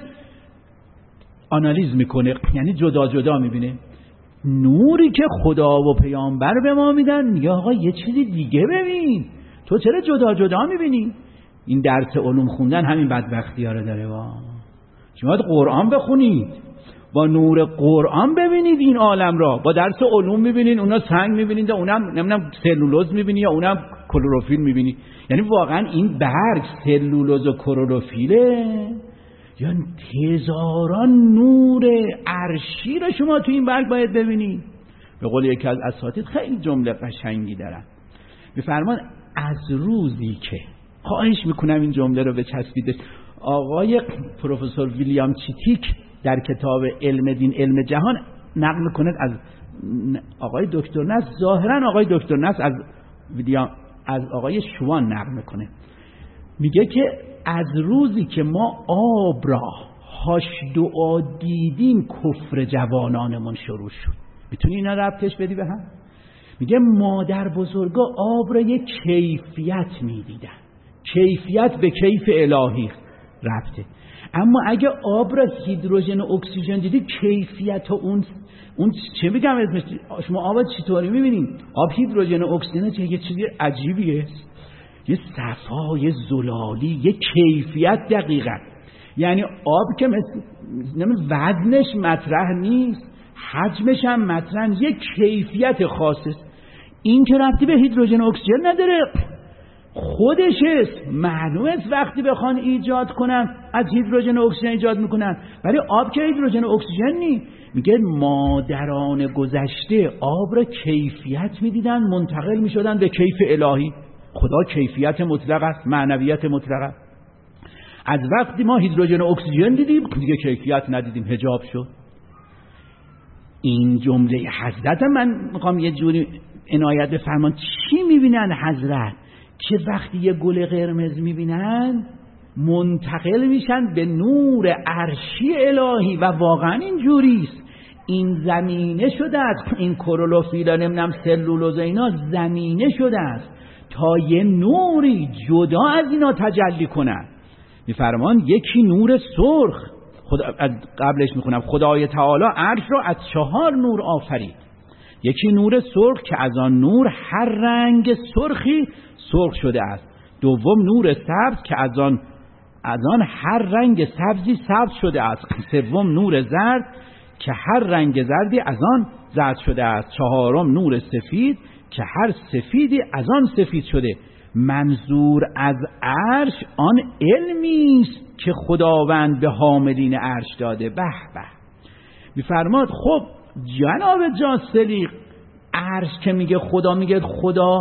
آنالیز میکنه، یعنی جدا جدا میبینه. نوری که خدا و پیامبر به ما میدن میگه آقا یه چیزی دیگه ببین، تو چرا جدا جدا میبینی؟ این درس علوم خوندن همین بدبختی ها رو داره. وا شما باید قرآن بخونید، با نور قرآن ببینید این عالم را. با درس علوم میبینید اونها سنگ میبینید، اونم نمیدونم سلولوز میبینی یا اونم کلروفیل میبینی. یعنی واقعا این برگ سلولوز و کلروفیله یا هزاران نور عرشی را شما تو این برگ باید ببینید. به قول یکی از اساتید خیلی جمله قشنگی دارن، میفرمان از روزی که، خواهش میکنم این جمله رو بچسبید، آقای پروفسور ویلیام چیتیک در کتاب علم دین علم جهان نقل میکنه از آقای دکتر نصر، ظاهرا آقای دکتر نصر از ویلیام از آقای شوان نقل میکنه، میگه که از روزی که ما آب را هاش دعا دیدیم کفر جوانانمون شروع شد. میتونی اینا ربطش بدی به هم؟ میگه مادر بزرگا آب را یک کیفیت میدیدن، کیفیت به کیف الهی ربطه. اما اگه آب را هیدروژن و اکسیژن دیدی کیفیت اون اون چه میگم اسمش، شما آب چطوری میبینید؟ آب هیدروژن و اکسیژن چه یه چیزی عجیبیه، یه صفای زلالی، یه کیفیت دقیقا. یعنی آب که مثل وزنش مطرح نیست، حجمش هم مطرح نیست، یه کیفیت خاصه. این که ربطی به هیدروژن و اکسیژن نداره، خودشه. معلومه وقتی بخوان ایجاد کنن از هیدروژن و اکسیژن ایجاد میکنن، ولی آب که هیدروژن و اکسیژن نی. میگه مادران گذشته آب را کیفیت میدیدن، منتقل میشدن به کیف الهی. خدا کیفیت مطلق است، معنویت مطلق است. از وقتی ما هیدروژن و اکسیژن دیدیم دیگه کیفیت ندیدیم، حجاب شد. این جمله حضرت من میخوام یه جوری عنایت بفرمان. چی میبینن حضرت؟ که وقتی یه گل قرمز میبینن منتقل میشن به نور عرشی الهی و واقعا این جوریست. این زمینه شده است، این کلروفیل نمیدونم سلولوز اینا زمینه شده است تا یه نوری جدا از اینا تجلی کنن. میفرمان یکی نور سرخ، خدا از قبلش میخونم خدای تعالی عرش رو از چهار نور آفرید. یکی نور سرخ که از آن نور هر رنگ سرخی سرخ شده است. دوم نور سبز که از آن از آن هر رنگ سبزی سبز شده است. سوم نور زرد که هر رنگ زردی از آن زرد شده است. چهارم نور سفید که هر سفیدی از آن سفید شده. منظور از عرش آن علمی است که خداوند به حاملین عرش داده. به به. میفرماد خب جناب جاسلیق، عرش که میگه خدا، میگه خدا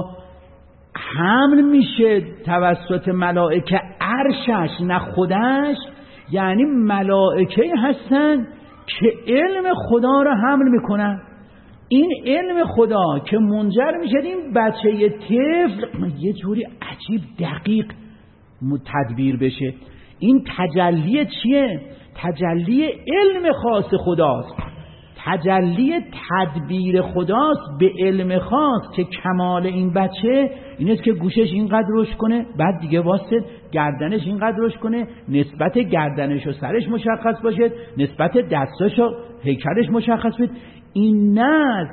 حمل میشه توسط ملائکه عرشش نه خودش، یعنی ملائکه هستن که علم خدا رو حمل میکنن. این علم خدا که منجر میشه این بچه طفل یه جوری عجیب دقیق تدبیر بشه. این تجلی چیه؟ تجلی علم خاص خداست، تجلی تدبیر خداست به علم خاص که کمال این بچه این است که گوشش اینقدر رشد کنه، بعد دیگه واسه گردنش اینقدر رشد کنه، نسبت گردنش و سرش مشخص باشه، نسبت دستاش و هیکلش مشخص باشه. این نه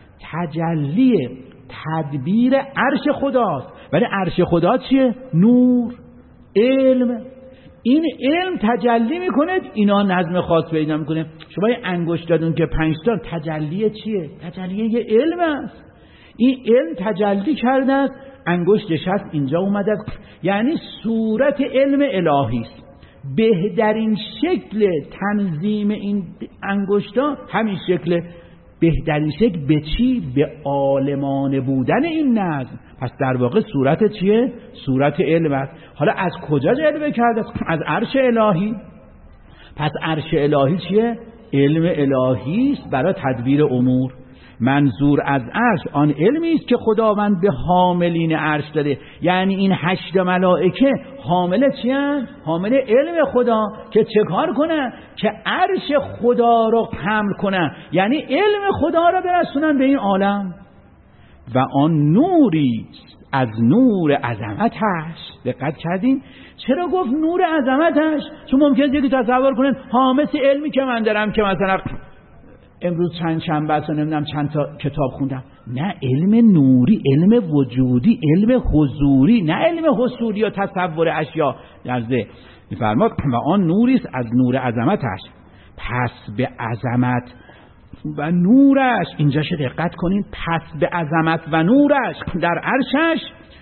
تجلی تدبیر عرش خداست. ولی عرش خدا چیه؟ نور، علم. این علم تجلی میکنه، اینا نظم خاص پیدا میکنه. شما یه انگشت دادون که پنج تا، تجلی چیه؟ تجلی یه علم است. این علم تجلی کرده است، انگشتش هست اینجا اومده است. یعنی صورت علم الهی است. بهترین شکل تنظیم این انگشتا همین شکل، بهترین شکل به چی؟ به عالمانه بودن این نظم. پس در واقع صورت چیه؟ صورت علم است. حالا از کجا جلوه کرده؟ از عرش الهی. پس عرش الهی چیه؟ علم الهی است برای تدبیر امور. منظور از عرش آن علمی است که خداوند به حاملین عرش داده. یعنی این هشت ملائکه حامل چی هست؟ حامل علم خدا که چه کار کنن؟ که عرش خدا رو حمل کنن، یعنی علم خدا رو برسونن به این عالم. و آن نوری از نور عظمتش. دقت کردین؟ چرا گفت نور عظمتش؟ چون ممکنه یکی تصور کنن ها مثل علمی که من دارم که مثلا امروز چند شنبه است و نمیدونم چند تا کتاب خوندم. نه، علم نوری، علم وجودی، علم حضوری، نه علم حصولی یا تصور اشیا در ذهن. می‌فرماد و آن نوری است از نور عظمتش. پس به عظمت و نورش، اینجا شو دقت کنین، پس به عظمت و نورش در عرشش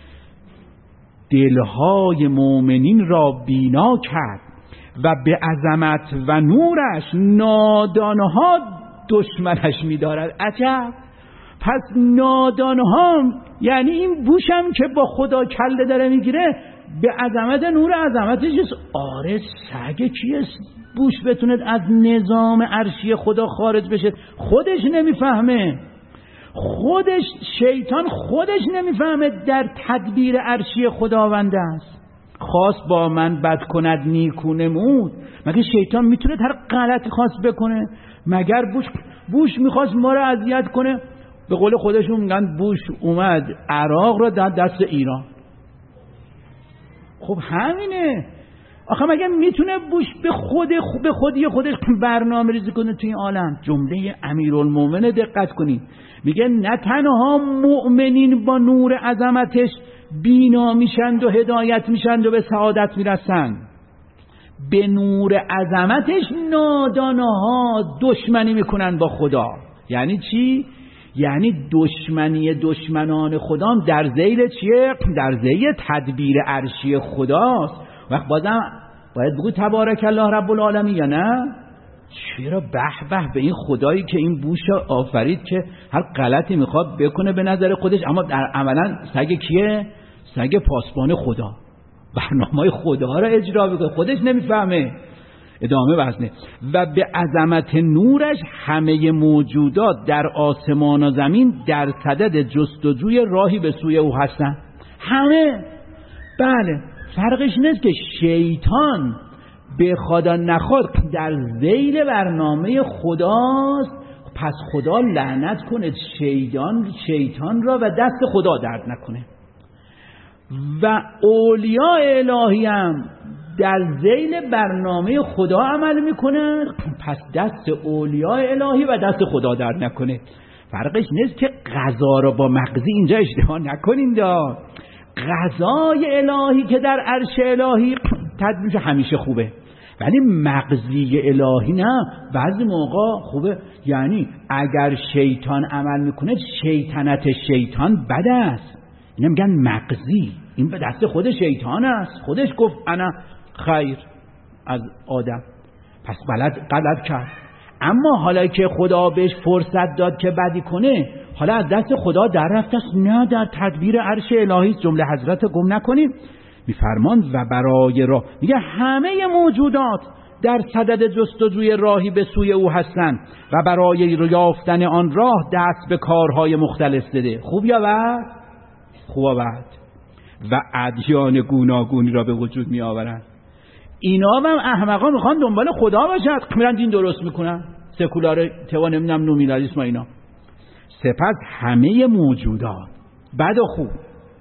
دلهای مؤمنین را بینا کرد و به عظمت و نورش نادانها دشمنش می‌دارد. عجب. پس نادانها یعنی این بوشم که با خدا کله داره میگیره به عظمت نور عظمتش. آره سگ کیه بوش بتونه از نظام عرشی خدا خارج بشه؟ خودش نمیفهمه، خودش شیطان خودش نمیفهمه در تدبیر عرشی خداوند است. خواست با من بد کند نیکو نمود. مگه شیطان میتونه هر غلطی خواست بکنه؟ مگر بوش بوش میخواست ما رو اذیت کنه؟ به قول خودشون میگن بوش اومد عراق رو در دست ایران. خب همینه. آخه مگه میتونه بوش به خود به خودی خودش برنامه ریزی کنه توی این عالم؟ جمله امیرالمومنین دقت کنید، میگه نه تنها مؤمنین با نور عظمتش بینا میشند و هدایت میشند و به سعادت میرسند، به نور عظمتش نادانها دشمنی میکنن با خدا. یعنی چی؟ یعنی دشمنی دشمنان خدا در ذیل چیه؟ در ذیل تدبیر عرشی خداست. وقت بازم باید بگو تبارک الله رب العالمین یا نه؟ چرا به به به این خدایی که این بوش آفرید که هر غلطی میخواد بکنه به نظر خودش، اما در عملا سگ کیه؟ سگ پاسبان خدا، برنامه خدا را اجرا بکنه، خودش نمیفهمه. ادامه وزنه و به عظمت نورش همه موجودات در آسمان و زمین در صدد جستجوی راهی به سوی او هستند. همه. بله، فرقش نیست که شیطان به خدا نخواد در ذیل برنامه خداست، پس خدا لعنت کنه شیطان شیطان را و دست خدا درد نکنه. و اولیاء الهی هم در ذیل برنامه خدا عمل میکنن، پس دست اولیاء الهی و دست خدا درد نکنه. فرقش نیست که قضا رو با مقضی اینجا اشتباه نکنین. دا قضای الهی که در عرش الهی تدبیر همیشه خوبه، ولی مقضی الهی نه، بعضی موقع خوبه. یعنی اگر شیطان عمل میکنه شیطنت شیطان بد است، اینا میگن مقضی، این به دست خود شیطان است، خودش گفت انا خیر از آدم، پس بلد غلط کرد. اما حالا که خدا بهش فرصت داد که بدی کنه، حالا از دست خدا در رفت است؟ نه، در تدبیر عرش الهی. جمله حضرت گم نکنیم. میفرماند و برای راه، میگه همه موجودات در صدد جستجوی راهی به سوی او هستند و برای یافتن آن راه دست به کارهای مختلف زده. خوب یا بد؟ خوب و بد. و ادیان گوناگونی را به وجود می آورند. اینا هم احمقا میخوان دنبال خدا باشد، میرن دین درست میکنن، سکولار توا نمیدونم نومینالیسم و اینا. سپس همه موجودات بد و خوب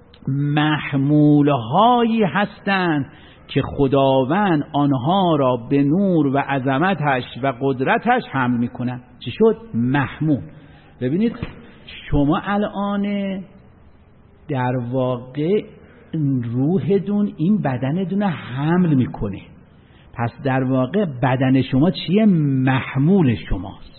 محمولهایی هستند که خداوند آنها را به نور و عظمتش و قدرتش حمل میکنن. چی شد؟ محمول. ببینید شما الان در واقع روحتون این بدنتون حمل میکنه، پس در واقع بدن شما چیه؟ محمول شماست.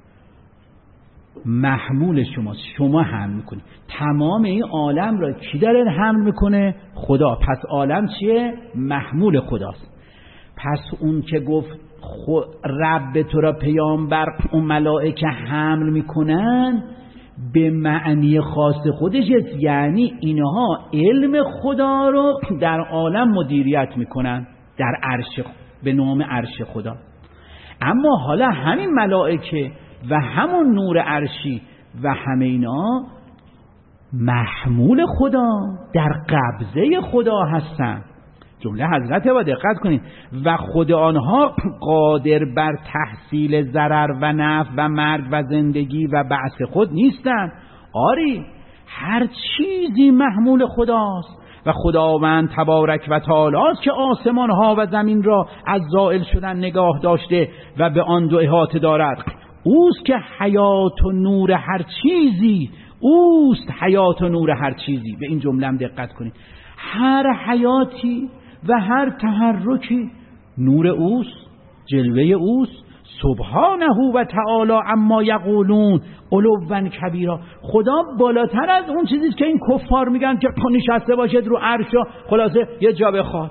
محمول شماست، شما حمل میکنی. تمام این عالم را کی داره حمل میکنه؟ خدا. پس عالم چیه؟ محمول خداست. پس اون که گفت رب تو را پیامبر اون ملائکه حمل میکنن به معنی خاص خودش است، یعنی اینها علم خدا رو در عالم مدیریت میکنن در عرش به نام عرش خدا. اما حالا همین ملائکه و همون نور عرشی و همه اینا محمول خدا، در قبضه خدا هستن. جمله حضرت با دقت کنید. و خود آنها قادر بر تحصیل ضرر و نفع و مرگ و زندگی و بعث خود نیستند. آری هر چیزی محمول خداست و خداوند تبارک و تعالی است که آسمان ها و زمین را از زائل شدن نگاه داشته و به آن دو احاطه دارد. اوست که حیات و نور هر چیزی، اوست حیات و نور هر چیزی. به این جمله هم دقت کنید. هر حیاتی و هر تحرکی نور اوست، جلوه اوست. سبحانه و تعالی اما یقولون علوا کبیرا. خدا بالاتر از اون چیزی که این کفار میگن که نشسته باشد رو عرش و خلاصه یه جا بخواد.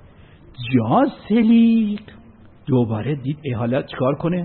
جا سلیق دوباره دید ای حالا چیکار کنه؟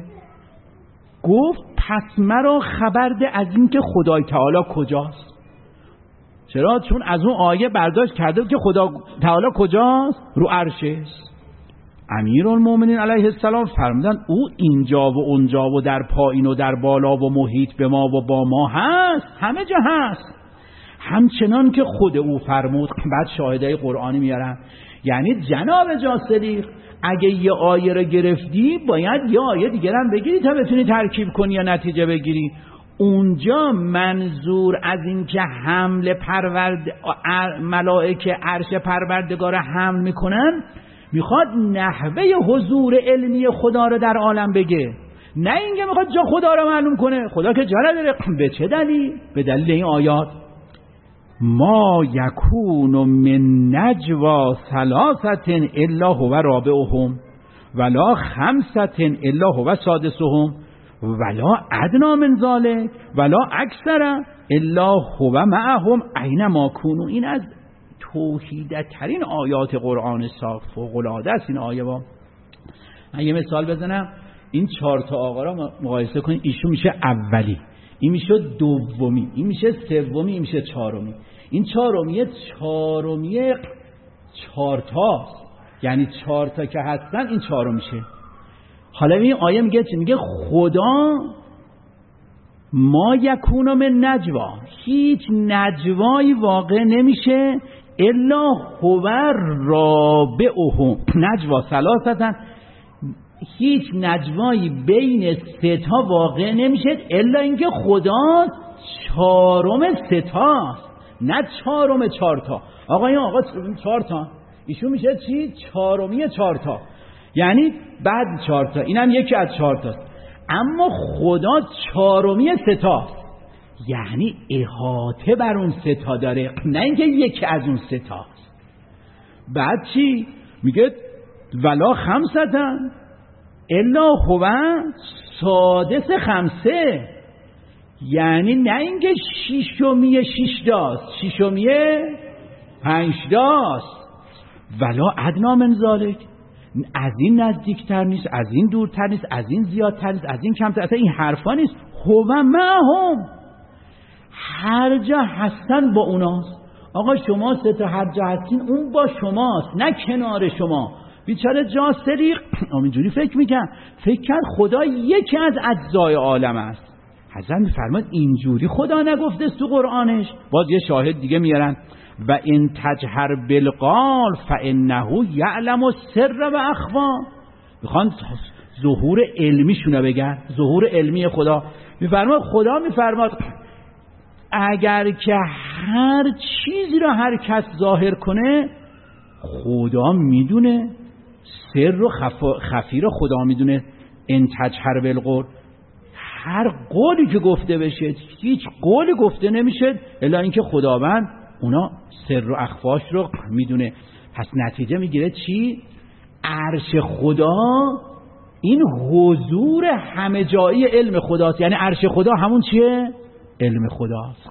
گفت پس مرا خبر ده از این که خدای تعالی کجاست. چرا؟ چون از اون آیه برداشت کرده که خدا تعالی کجاست؟ رو عرشه. امیرالمومنین علیه السلام فرمودن او اینجا و اونجا و در پایین و در بالا و محیط به ما و با ما هست، همه جا هست، همچنان که خود او فرمود. بعد شاهدای قرآنی میارن. یعنی جناب جاسلیق اگه یه آیه رو گرفتی باید یه آیه دیگر هم بگیری تا بتونی ترکیب کنی یا نتیجه بگیری. اونجا منظور از این که حمل پرورد ملائکه عرش پروردگار حمل میکنن میخواد نحوه حضور علمی خدا رو در عالم بگه، نه اینکه میخواد جا خدا رو معلوم کنه. خدا که جا نداره. به چه دلیل؟ به دلیل این آیات ما یکون من نجوا ثلاثه الا هو رابعهم ولا خمسه الا هو سادسهم ولا ادنی من ذلک ولا اکثر الا هو معهم اینما کونوا. این از توحیده ترین آیات قرآن صاف، فوق العاده است این آیه. با من یه مثال بزنم. این چهار تا آقا را مقایسه کنید. ایشون میشه اولی، این میشه دومی، این میشه سومی، این میشه چهارمی. این چهارمی چهارمی چهار تاست، یعنی چهار تا که هستن این چهارم میشه. حالا این آیه میگه چی؟ میگه خدا ما یکون من نجوا، هیچ نجوایی واقع نمیشه الا هو رابعهم. نجوا ثلاثه، هیچ نجوایی بین سه تا واقع نمیشه الا اینکه خدا چهارم سه تاست، نه چهارم چهار تا. آقا این آقا چهار تا، ایشون میشه چی؟ چهارمی چهار تا، یعنی بعد چهار تا، اینم یکی از چهار تاست. اما خدا چهارمی سه تاست، یعنی احاطه بر اون سه تا داره، نه اینکه یکی از اون سه تاست. بعد چی میگه؟ ولا خمسه الا هو سادس خمسه، یعنی نه اینکه شیشمی شیشداست، شیشمی پنجداست. ولا ادنی من ذلک، از این نزدیکتر نیست، از این دورتر نیست، از این زیادتر نیست، از این کمتر. اصلا این حرفا نیست. هو معهم، هر جا هستن با اوناست. آقا شما سه تا هر جا هستین، اون با شماست، نه کنار شما. بیچاره جاسریق همینجوری فکر میکن، فکر کرد خدا یکی از اجزای عالم است. حضرت میفرماد اینجوری خدا نگفته تو قرآنش. باز یه شاهد دیگه میارن و این تجهر بالقول فانه یعلم السر و اخفی. میخوان ظهور علمیشونه بگن، ظهور علمی خدا. میفرماد خدا میفرماد اگر که هر چیزی را هر کس ظاهر کنه خدا میدونه، سر و خفی رو خدا میدونه. این تجهر بالقول، هر قولی که گفته بشه، هیچ قولی گفته نمیشه الا اینکه خداوند اونا سر و اخفاش رو میدونه. پس نتیجه میگیره چی؟ عرش خدا این حضور همه جایی علم خداست، یعنی عرش خدا همون چیه؟ علم خداست.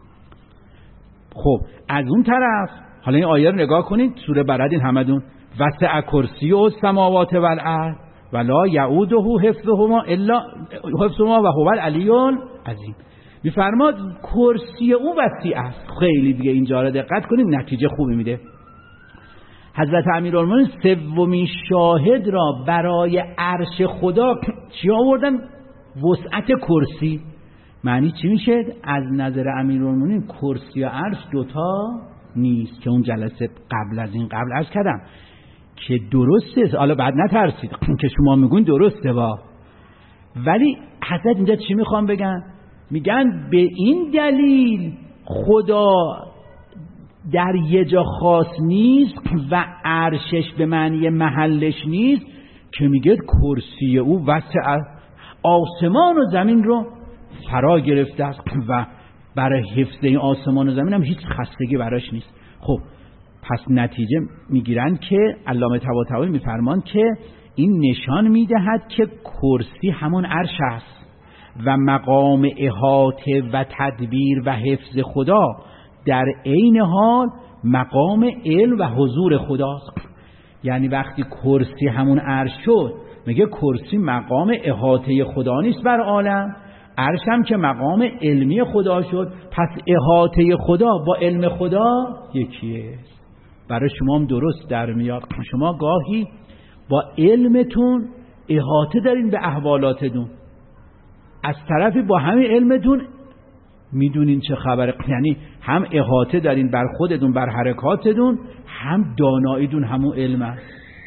خب از اون طرف حالا این آیه رو نگاه کنید، سوره بلد این همدون وسع کرسی و سماوات و الارض ولا یعوده حفظهما الا حفظهما و هو العلی العظیم. میفرماد کرسی او وسیع است. خیلی دیگه اینجا رو دقت کنید، نتیجه خوبی میده. حضرت امیرالمومنین سومین شاهد را برای عرش خدا چی آوردن؟ وسعت کرسی. معنی چی میشه؟ از نظر امیرالمومنین کرسی و عرش دوتا نیست که اون جلسه قبل از این قبل عرض کردم که درسته. حالا بعد نترسید که شما میگون درسته با، ولی حضرت اینجا چی میخوام بگن؟ میگن به این دلیل خدا در یه جا خاص نیست و عرشش به معنی محلش نیست که میگه کرسی او وسع آسمان و زمین رو فرا گرفته است و برای حفظ این آسمان و زمین هم هیچ خستگی براش نیست. خب پس نتیجه میگیرن که علامه طباطبایی میفرمان که این نشان میدهد که کرسی همون عرش است و مقام احاطه و تدبیر و حفظ خدا در عین حال مقام علم و حضور خداست. یعنی وقتی کرسی همون عرش شد، میگه کرسی مقام احاطه خدا نیست بر عالم، عرش هم که مقام علمی خدا شد، پس احاطه خدا با علم خدا یکیه. برای شما هم درست در میاد. شما گاهی با علمتون احاطه دارین به احوالاتتون، از طرفی با همین علمتون میدونین چه خبره، یعنی هم احاطه دارین بر خودتون بر حرکاتتون، هم داناییتون همون علم است.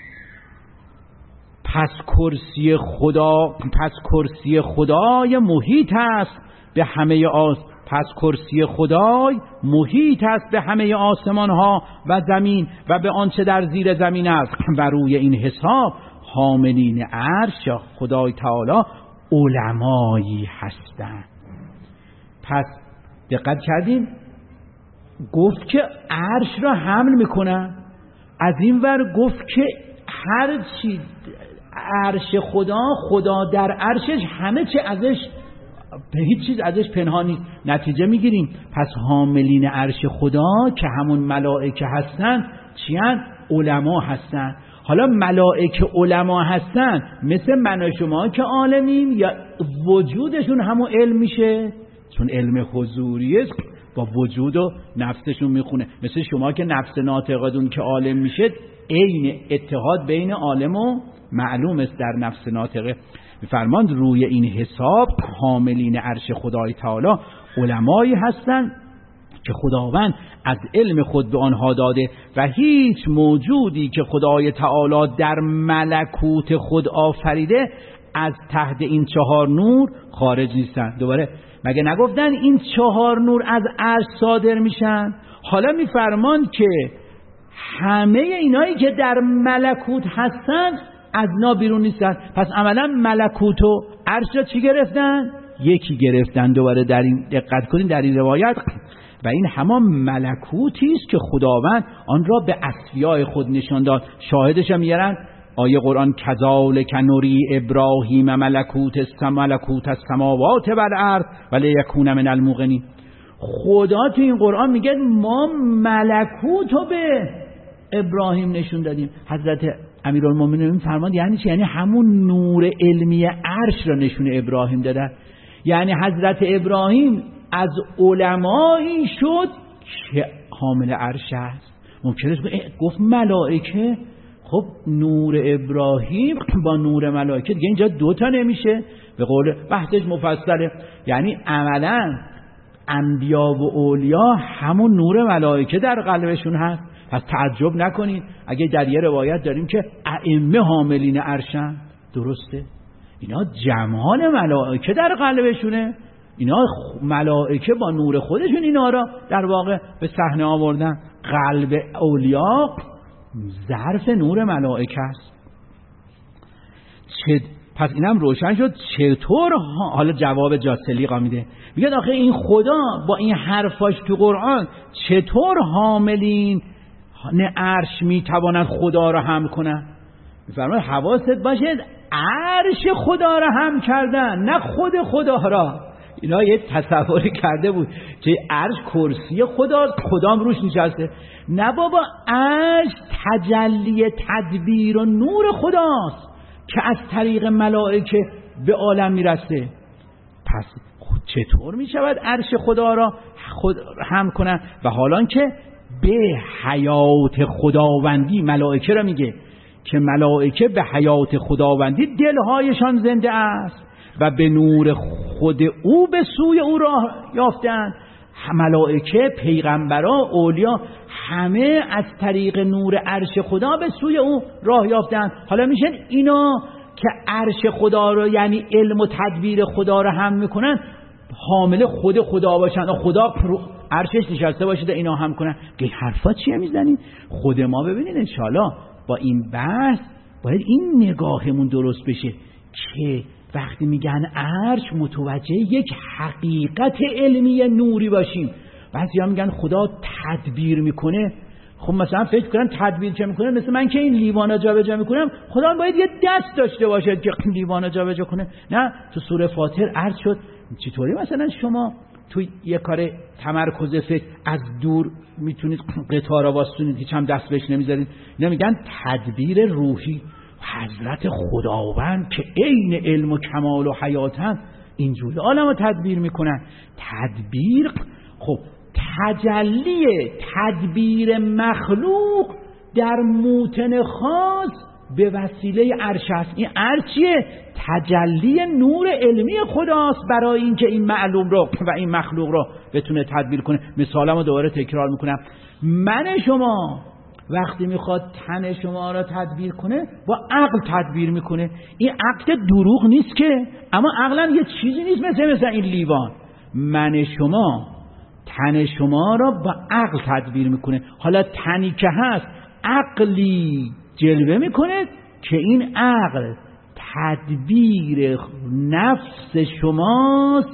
پس کرسی خدا پس کرسی خدای محیط است به همه آس پس کرسی خدای محیط است به همه آسمان ها و زمین و به آنچه در زیر زمین است و روی این حساب حاملین عرش یا خدای تعالی علمایی هستند. پس دقت کردین گفت که عرش را حمل میکنن، از این ور گفت که هر چی عرش خدا خدا در عرشش همه چی ازش هیچ چیز ازش پنهان نیست. نتیجه میگیریم پس حاملین عرش خدا که همون ملائکه هستن چیان؟ علما هستن. حالا ملائکه علما هستن مثل من و شما که عالمیم یا وجودشون همون علم میشه؟ چون علم حضوریه با وجود و نفسشون میخونه. مثل شما که نفس ناطقتون که عالم میشه، عین اتحاد بین عالم و معلوم است در نفس ناطقه. میفرماند روی این حساب حاملین عرش خدای تعالی علمایی هستند که خداوند از علم خود به آنها داده و هیچ موجودی که خدای تعالی در ملکوت خود آفریده از تحت این چهار نور خارج نیستند. دوباره مگه نگفتن این چهار نور از عرش صادر میشن؟ حالا میفرمان که همه اینایی که در ملکوت هستن از نا بیرون نیستن. پس عملا ملکوت و عرش را چی گرفتن؟ یکی گرفتن. دوباره در این دقت کنین در این روایت و این همان ملکوتی است که خداوند آن را به اصفیاء خود نشان داد. شاهدش هم میارن آیه قرآن کذالک نری ابراهیم ملکوت ملکوت السماوات والارض ولیکون من الموقنین. خدا تو این قرآن میگه ما ملکوت رو به ابراهیم نشون دادیم. حضرت امیرالمومنین فرمود یعنی چی؟ یعنی همون نور علمی عرش را نشون ابراهیم دادن. یعنی حضرت ابراهیم از علمایی شد که حامل عرش است. ممکنه گفت ملائکه، خب نور ابراهیم با نور ملائکه دیگه اینجا دوتا نمیشه، به قول بحثش مفصله. یعنی عملا انبیا و اولیا همون نور ملائکه در قلبشون هست. پس تعجب نکنید اگه در یه روایت داریم که ائمه حاملین عرشن، درسته؟ اینا جمال ملائکه در قلبشونه، اینا ملائکه با نور خودشون اینا را در واقع به صحنه آوردن. قلب اولیا ظرف نور ملائکه است. چه پس اینم روشن شد چطور. حالا جواب جاسلیقا میده، میگه آخه این خدا با این حرفاش تو قرآن چطور حاملین نه عرش میتوانند خدا را حمل کنن؟ میفرماید حواست باشه عرش خدا را حمل کردن، نه خود خدا را. اینا یه تصوری کرده بود که عرش کرسی خدا خدام روش نشسته. نه بابا، عرش تجلی تدبیر و نور خداست که از طریق ملائکه به عالم میرسه. پس چطور میشود عرش خدا را خود حمل کنن؟ و حالان که به حیات خداوندی ملائکه را میگه که ملائکه به حیات خداوندی دلهایشان زنده است و به نور خود او به سوی او راه یافتند. ملائکه، پیغمبرا، اولیا همه از طریق نور عرش خدا به سوی او راه یافتند. حالا میشن اینا که عرش خدا رو یعنی علم و تدبیر خدا رو هم میکنن حامل خود خدا باشن، خدا عرشش نشسته باشه اینا هم کنن. که حرفا چیه میزنین؟ خود ما ببینید انشالله با این بحث باید این نگاهمون درست بشه که وقتی میگن عرش متوجه یک حقیقت علمی نوری باشیم. بعضیا میگن خدا تدبیر میکنه. خب مثلا فکر کنن تدبیر چه میکنه؟ مثل من که این لیوانا جابجا میکنم، خدا باید یه دست داشته باشه که لیوانا جابجا کنه. نه، تو سوره فاطر عرض شد چطوری مثلا شما تو یه کار تمرکز فکر از دور میتونید قطار واسطونید هیچ هم دست بهش نمیذارید. اینا میگن تدبیر روحی. حضرت خداوند که عین علم و کمال و حیاتن اینجوری عالم رو تدبیر میکنن. تدبیر خب تجلی تدبیر مخلوق در موطن خاص به وسیله عرش است. این عرش چیه؟ تجلی نور علمی خداست برای اینکه این معلوم رو و این مخلوق رو بتونه تدبیر کنه. مثالمو دوباره تکرار میکنم. من شما وقتی میخواد تن شما را تدبیر کنه با عقل تدبیر میکنه. این عقل دروغ نیست که، اما عقلا یه چیزی نیست مثل مثل این لیوان. من شما تن شما را با عقل تدبیر میکنه. حالا تنی که هست عقلی جلوه میکنه که این عقل تدبیر نفس شماست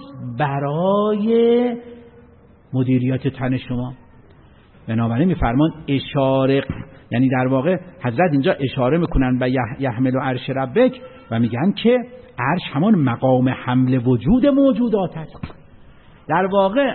برای مدیریت تن شما. بنابراین میفرمان اشاره، یعنی در واقع حضرت اینجا اشاره میکنن به یحمل و عرش ربک و میگن که عرش همان مقام حمل وجود موجودات است. در واقع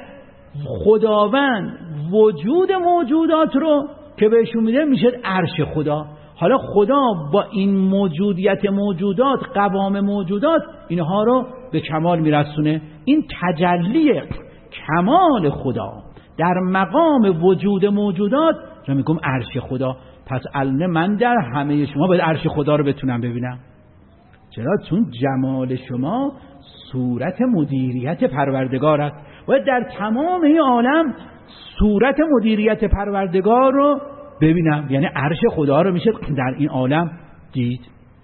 خداوند وجود موجودات رو که بهشون میده میشه عرش خدا. حالا خدا با این موجودیت موجودات، قوام موجودات، اینها رو به کمال میرسونه. این تجلی کمال خدا در مقام وجود موجودات رو میگم عرش خدا. پس الان من در همه شما باید عرش خدا رو بتونم ببینم. چرا؟ چون جمال شما صورت مدیریت پروردگار است. باید در تمام این عالم صورت مدیریت پروردگار رو ببینم، یعنی عرش خدا رو میشه در این عالم دید.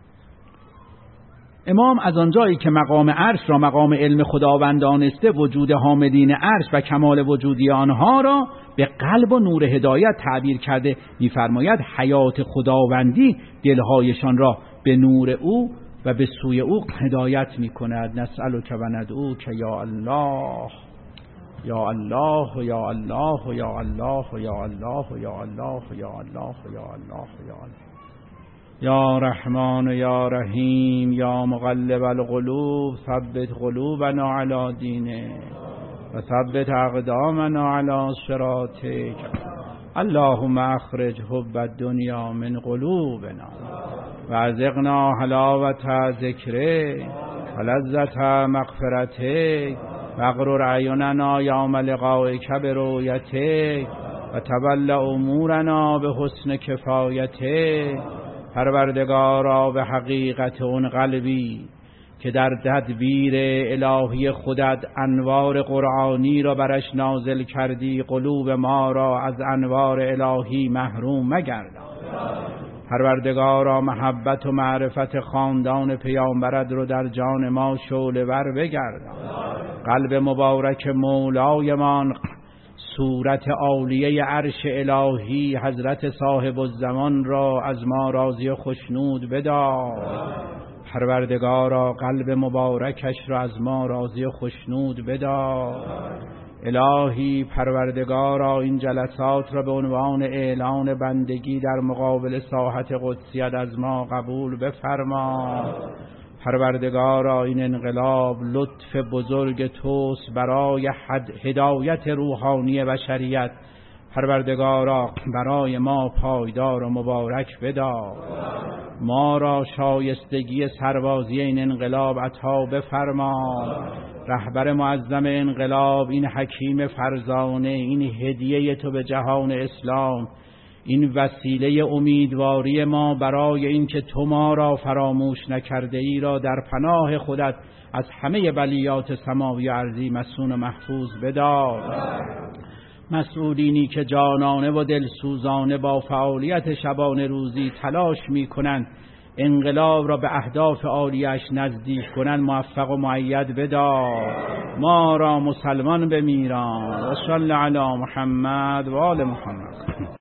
امام از آنجایی که مقام عرش را مقام علم خداوند دانسته، وجود حاملین عرش و کمال وجودی آنها را به قلب و نور هدایت تعبیر کرده، می‌فرماید حیات خداوندی دلهایشان را به نور او و به سوی او هدایت می‌کند. نسألک و ندعوک یا الله یا الله یا الله یا الله یا الله یا الله یا الله یا الله یا الله یا رحمان یا رحیم یا مقلب القلوب ثبت قلوبنا علی دینک و ثبت اقدامنا علی صراطک. اللهم اخرج حب الدنیا من قلوبنا و ارزقنا حلاوت ذکرک و لذت مغفرتک و اغرر اعیننا یوم لقائک برؤیتک و تول امورنا به حسن کفایتک. پروردگارا به حقیقت اون قلبی که در تدبیر الهی خودت انوار قرآنی را برش نازل کردی، قلوب ما را از انوار الهی محروم مگردان. پروردگارا محبت و معرفت خاندان پیامبرت رو در جان ما شعله ور بگردان. قلب مبارک مولایمان صورت عالیه عرش الهی حضرت صاحب الزمان را از ما راضی و خشنود بدار. پروردگارا قلب مبارکش را از ما راضی و خشنود بدار. الهی پروردگارا این جلسات را به عنوان اعلان بندگی در مقابل ساحت قدسیت از ما قبول بفرما. پروردگارا این انقلاب لطف بزرگ توست برای هدایت روحانی بشریت. پروردگارا برای ما پایدار و مبارک بدار. ما را شایستگی سربازی این انقلاب عطا بفرما. رهبر معظم انقلاب این حکیم فرزانه، این هدیه تو به جهان اسلام، این وسیله امیدواری ما برای اینکه تو ما را فراموش نکرده ای را در پناه خودت از همه بلیات سماوی و ارضی مسون و محفوظ بدار. مسئولینی که جانانه و دلسوزانه با فعالیت شبانه روزی تلاش می کنند انقلاب را به اهداف عالیش نزدیک کنند موفق و مؤید بدار. ما را مسلمان بمیران. و صلی علی محمد و آل محمد.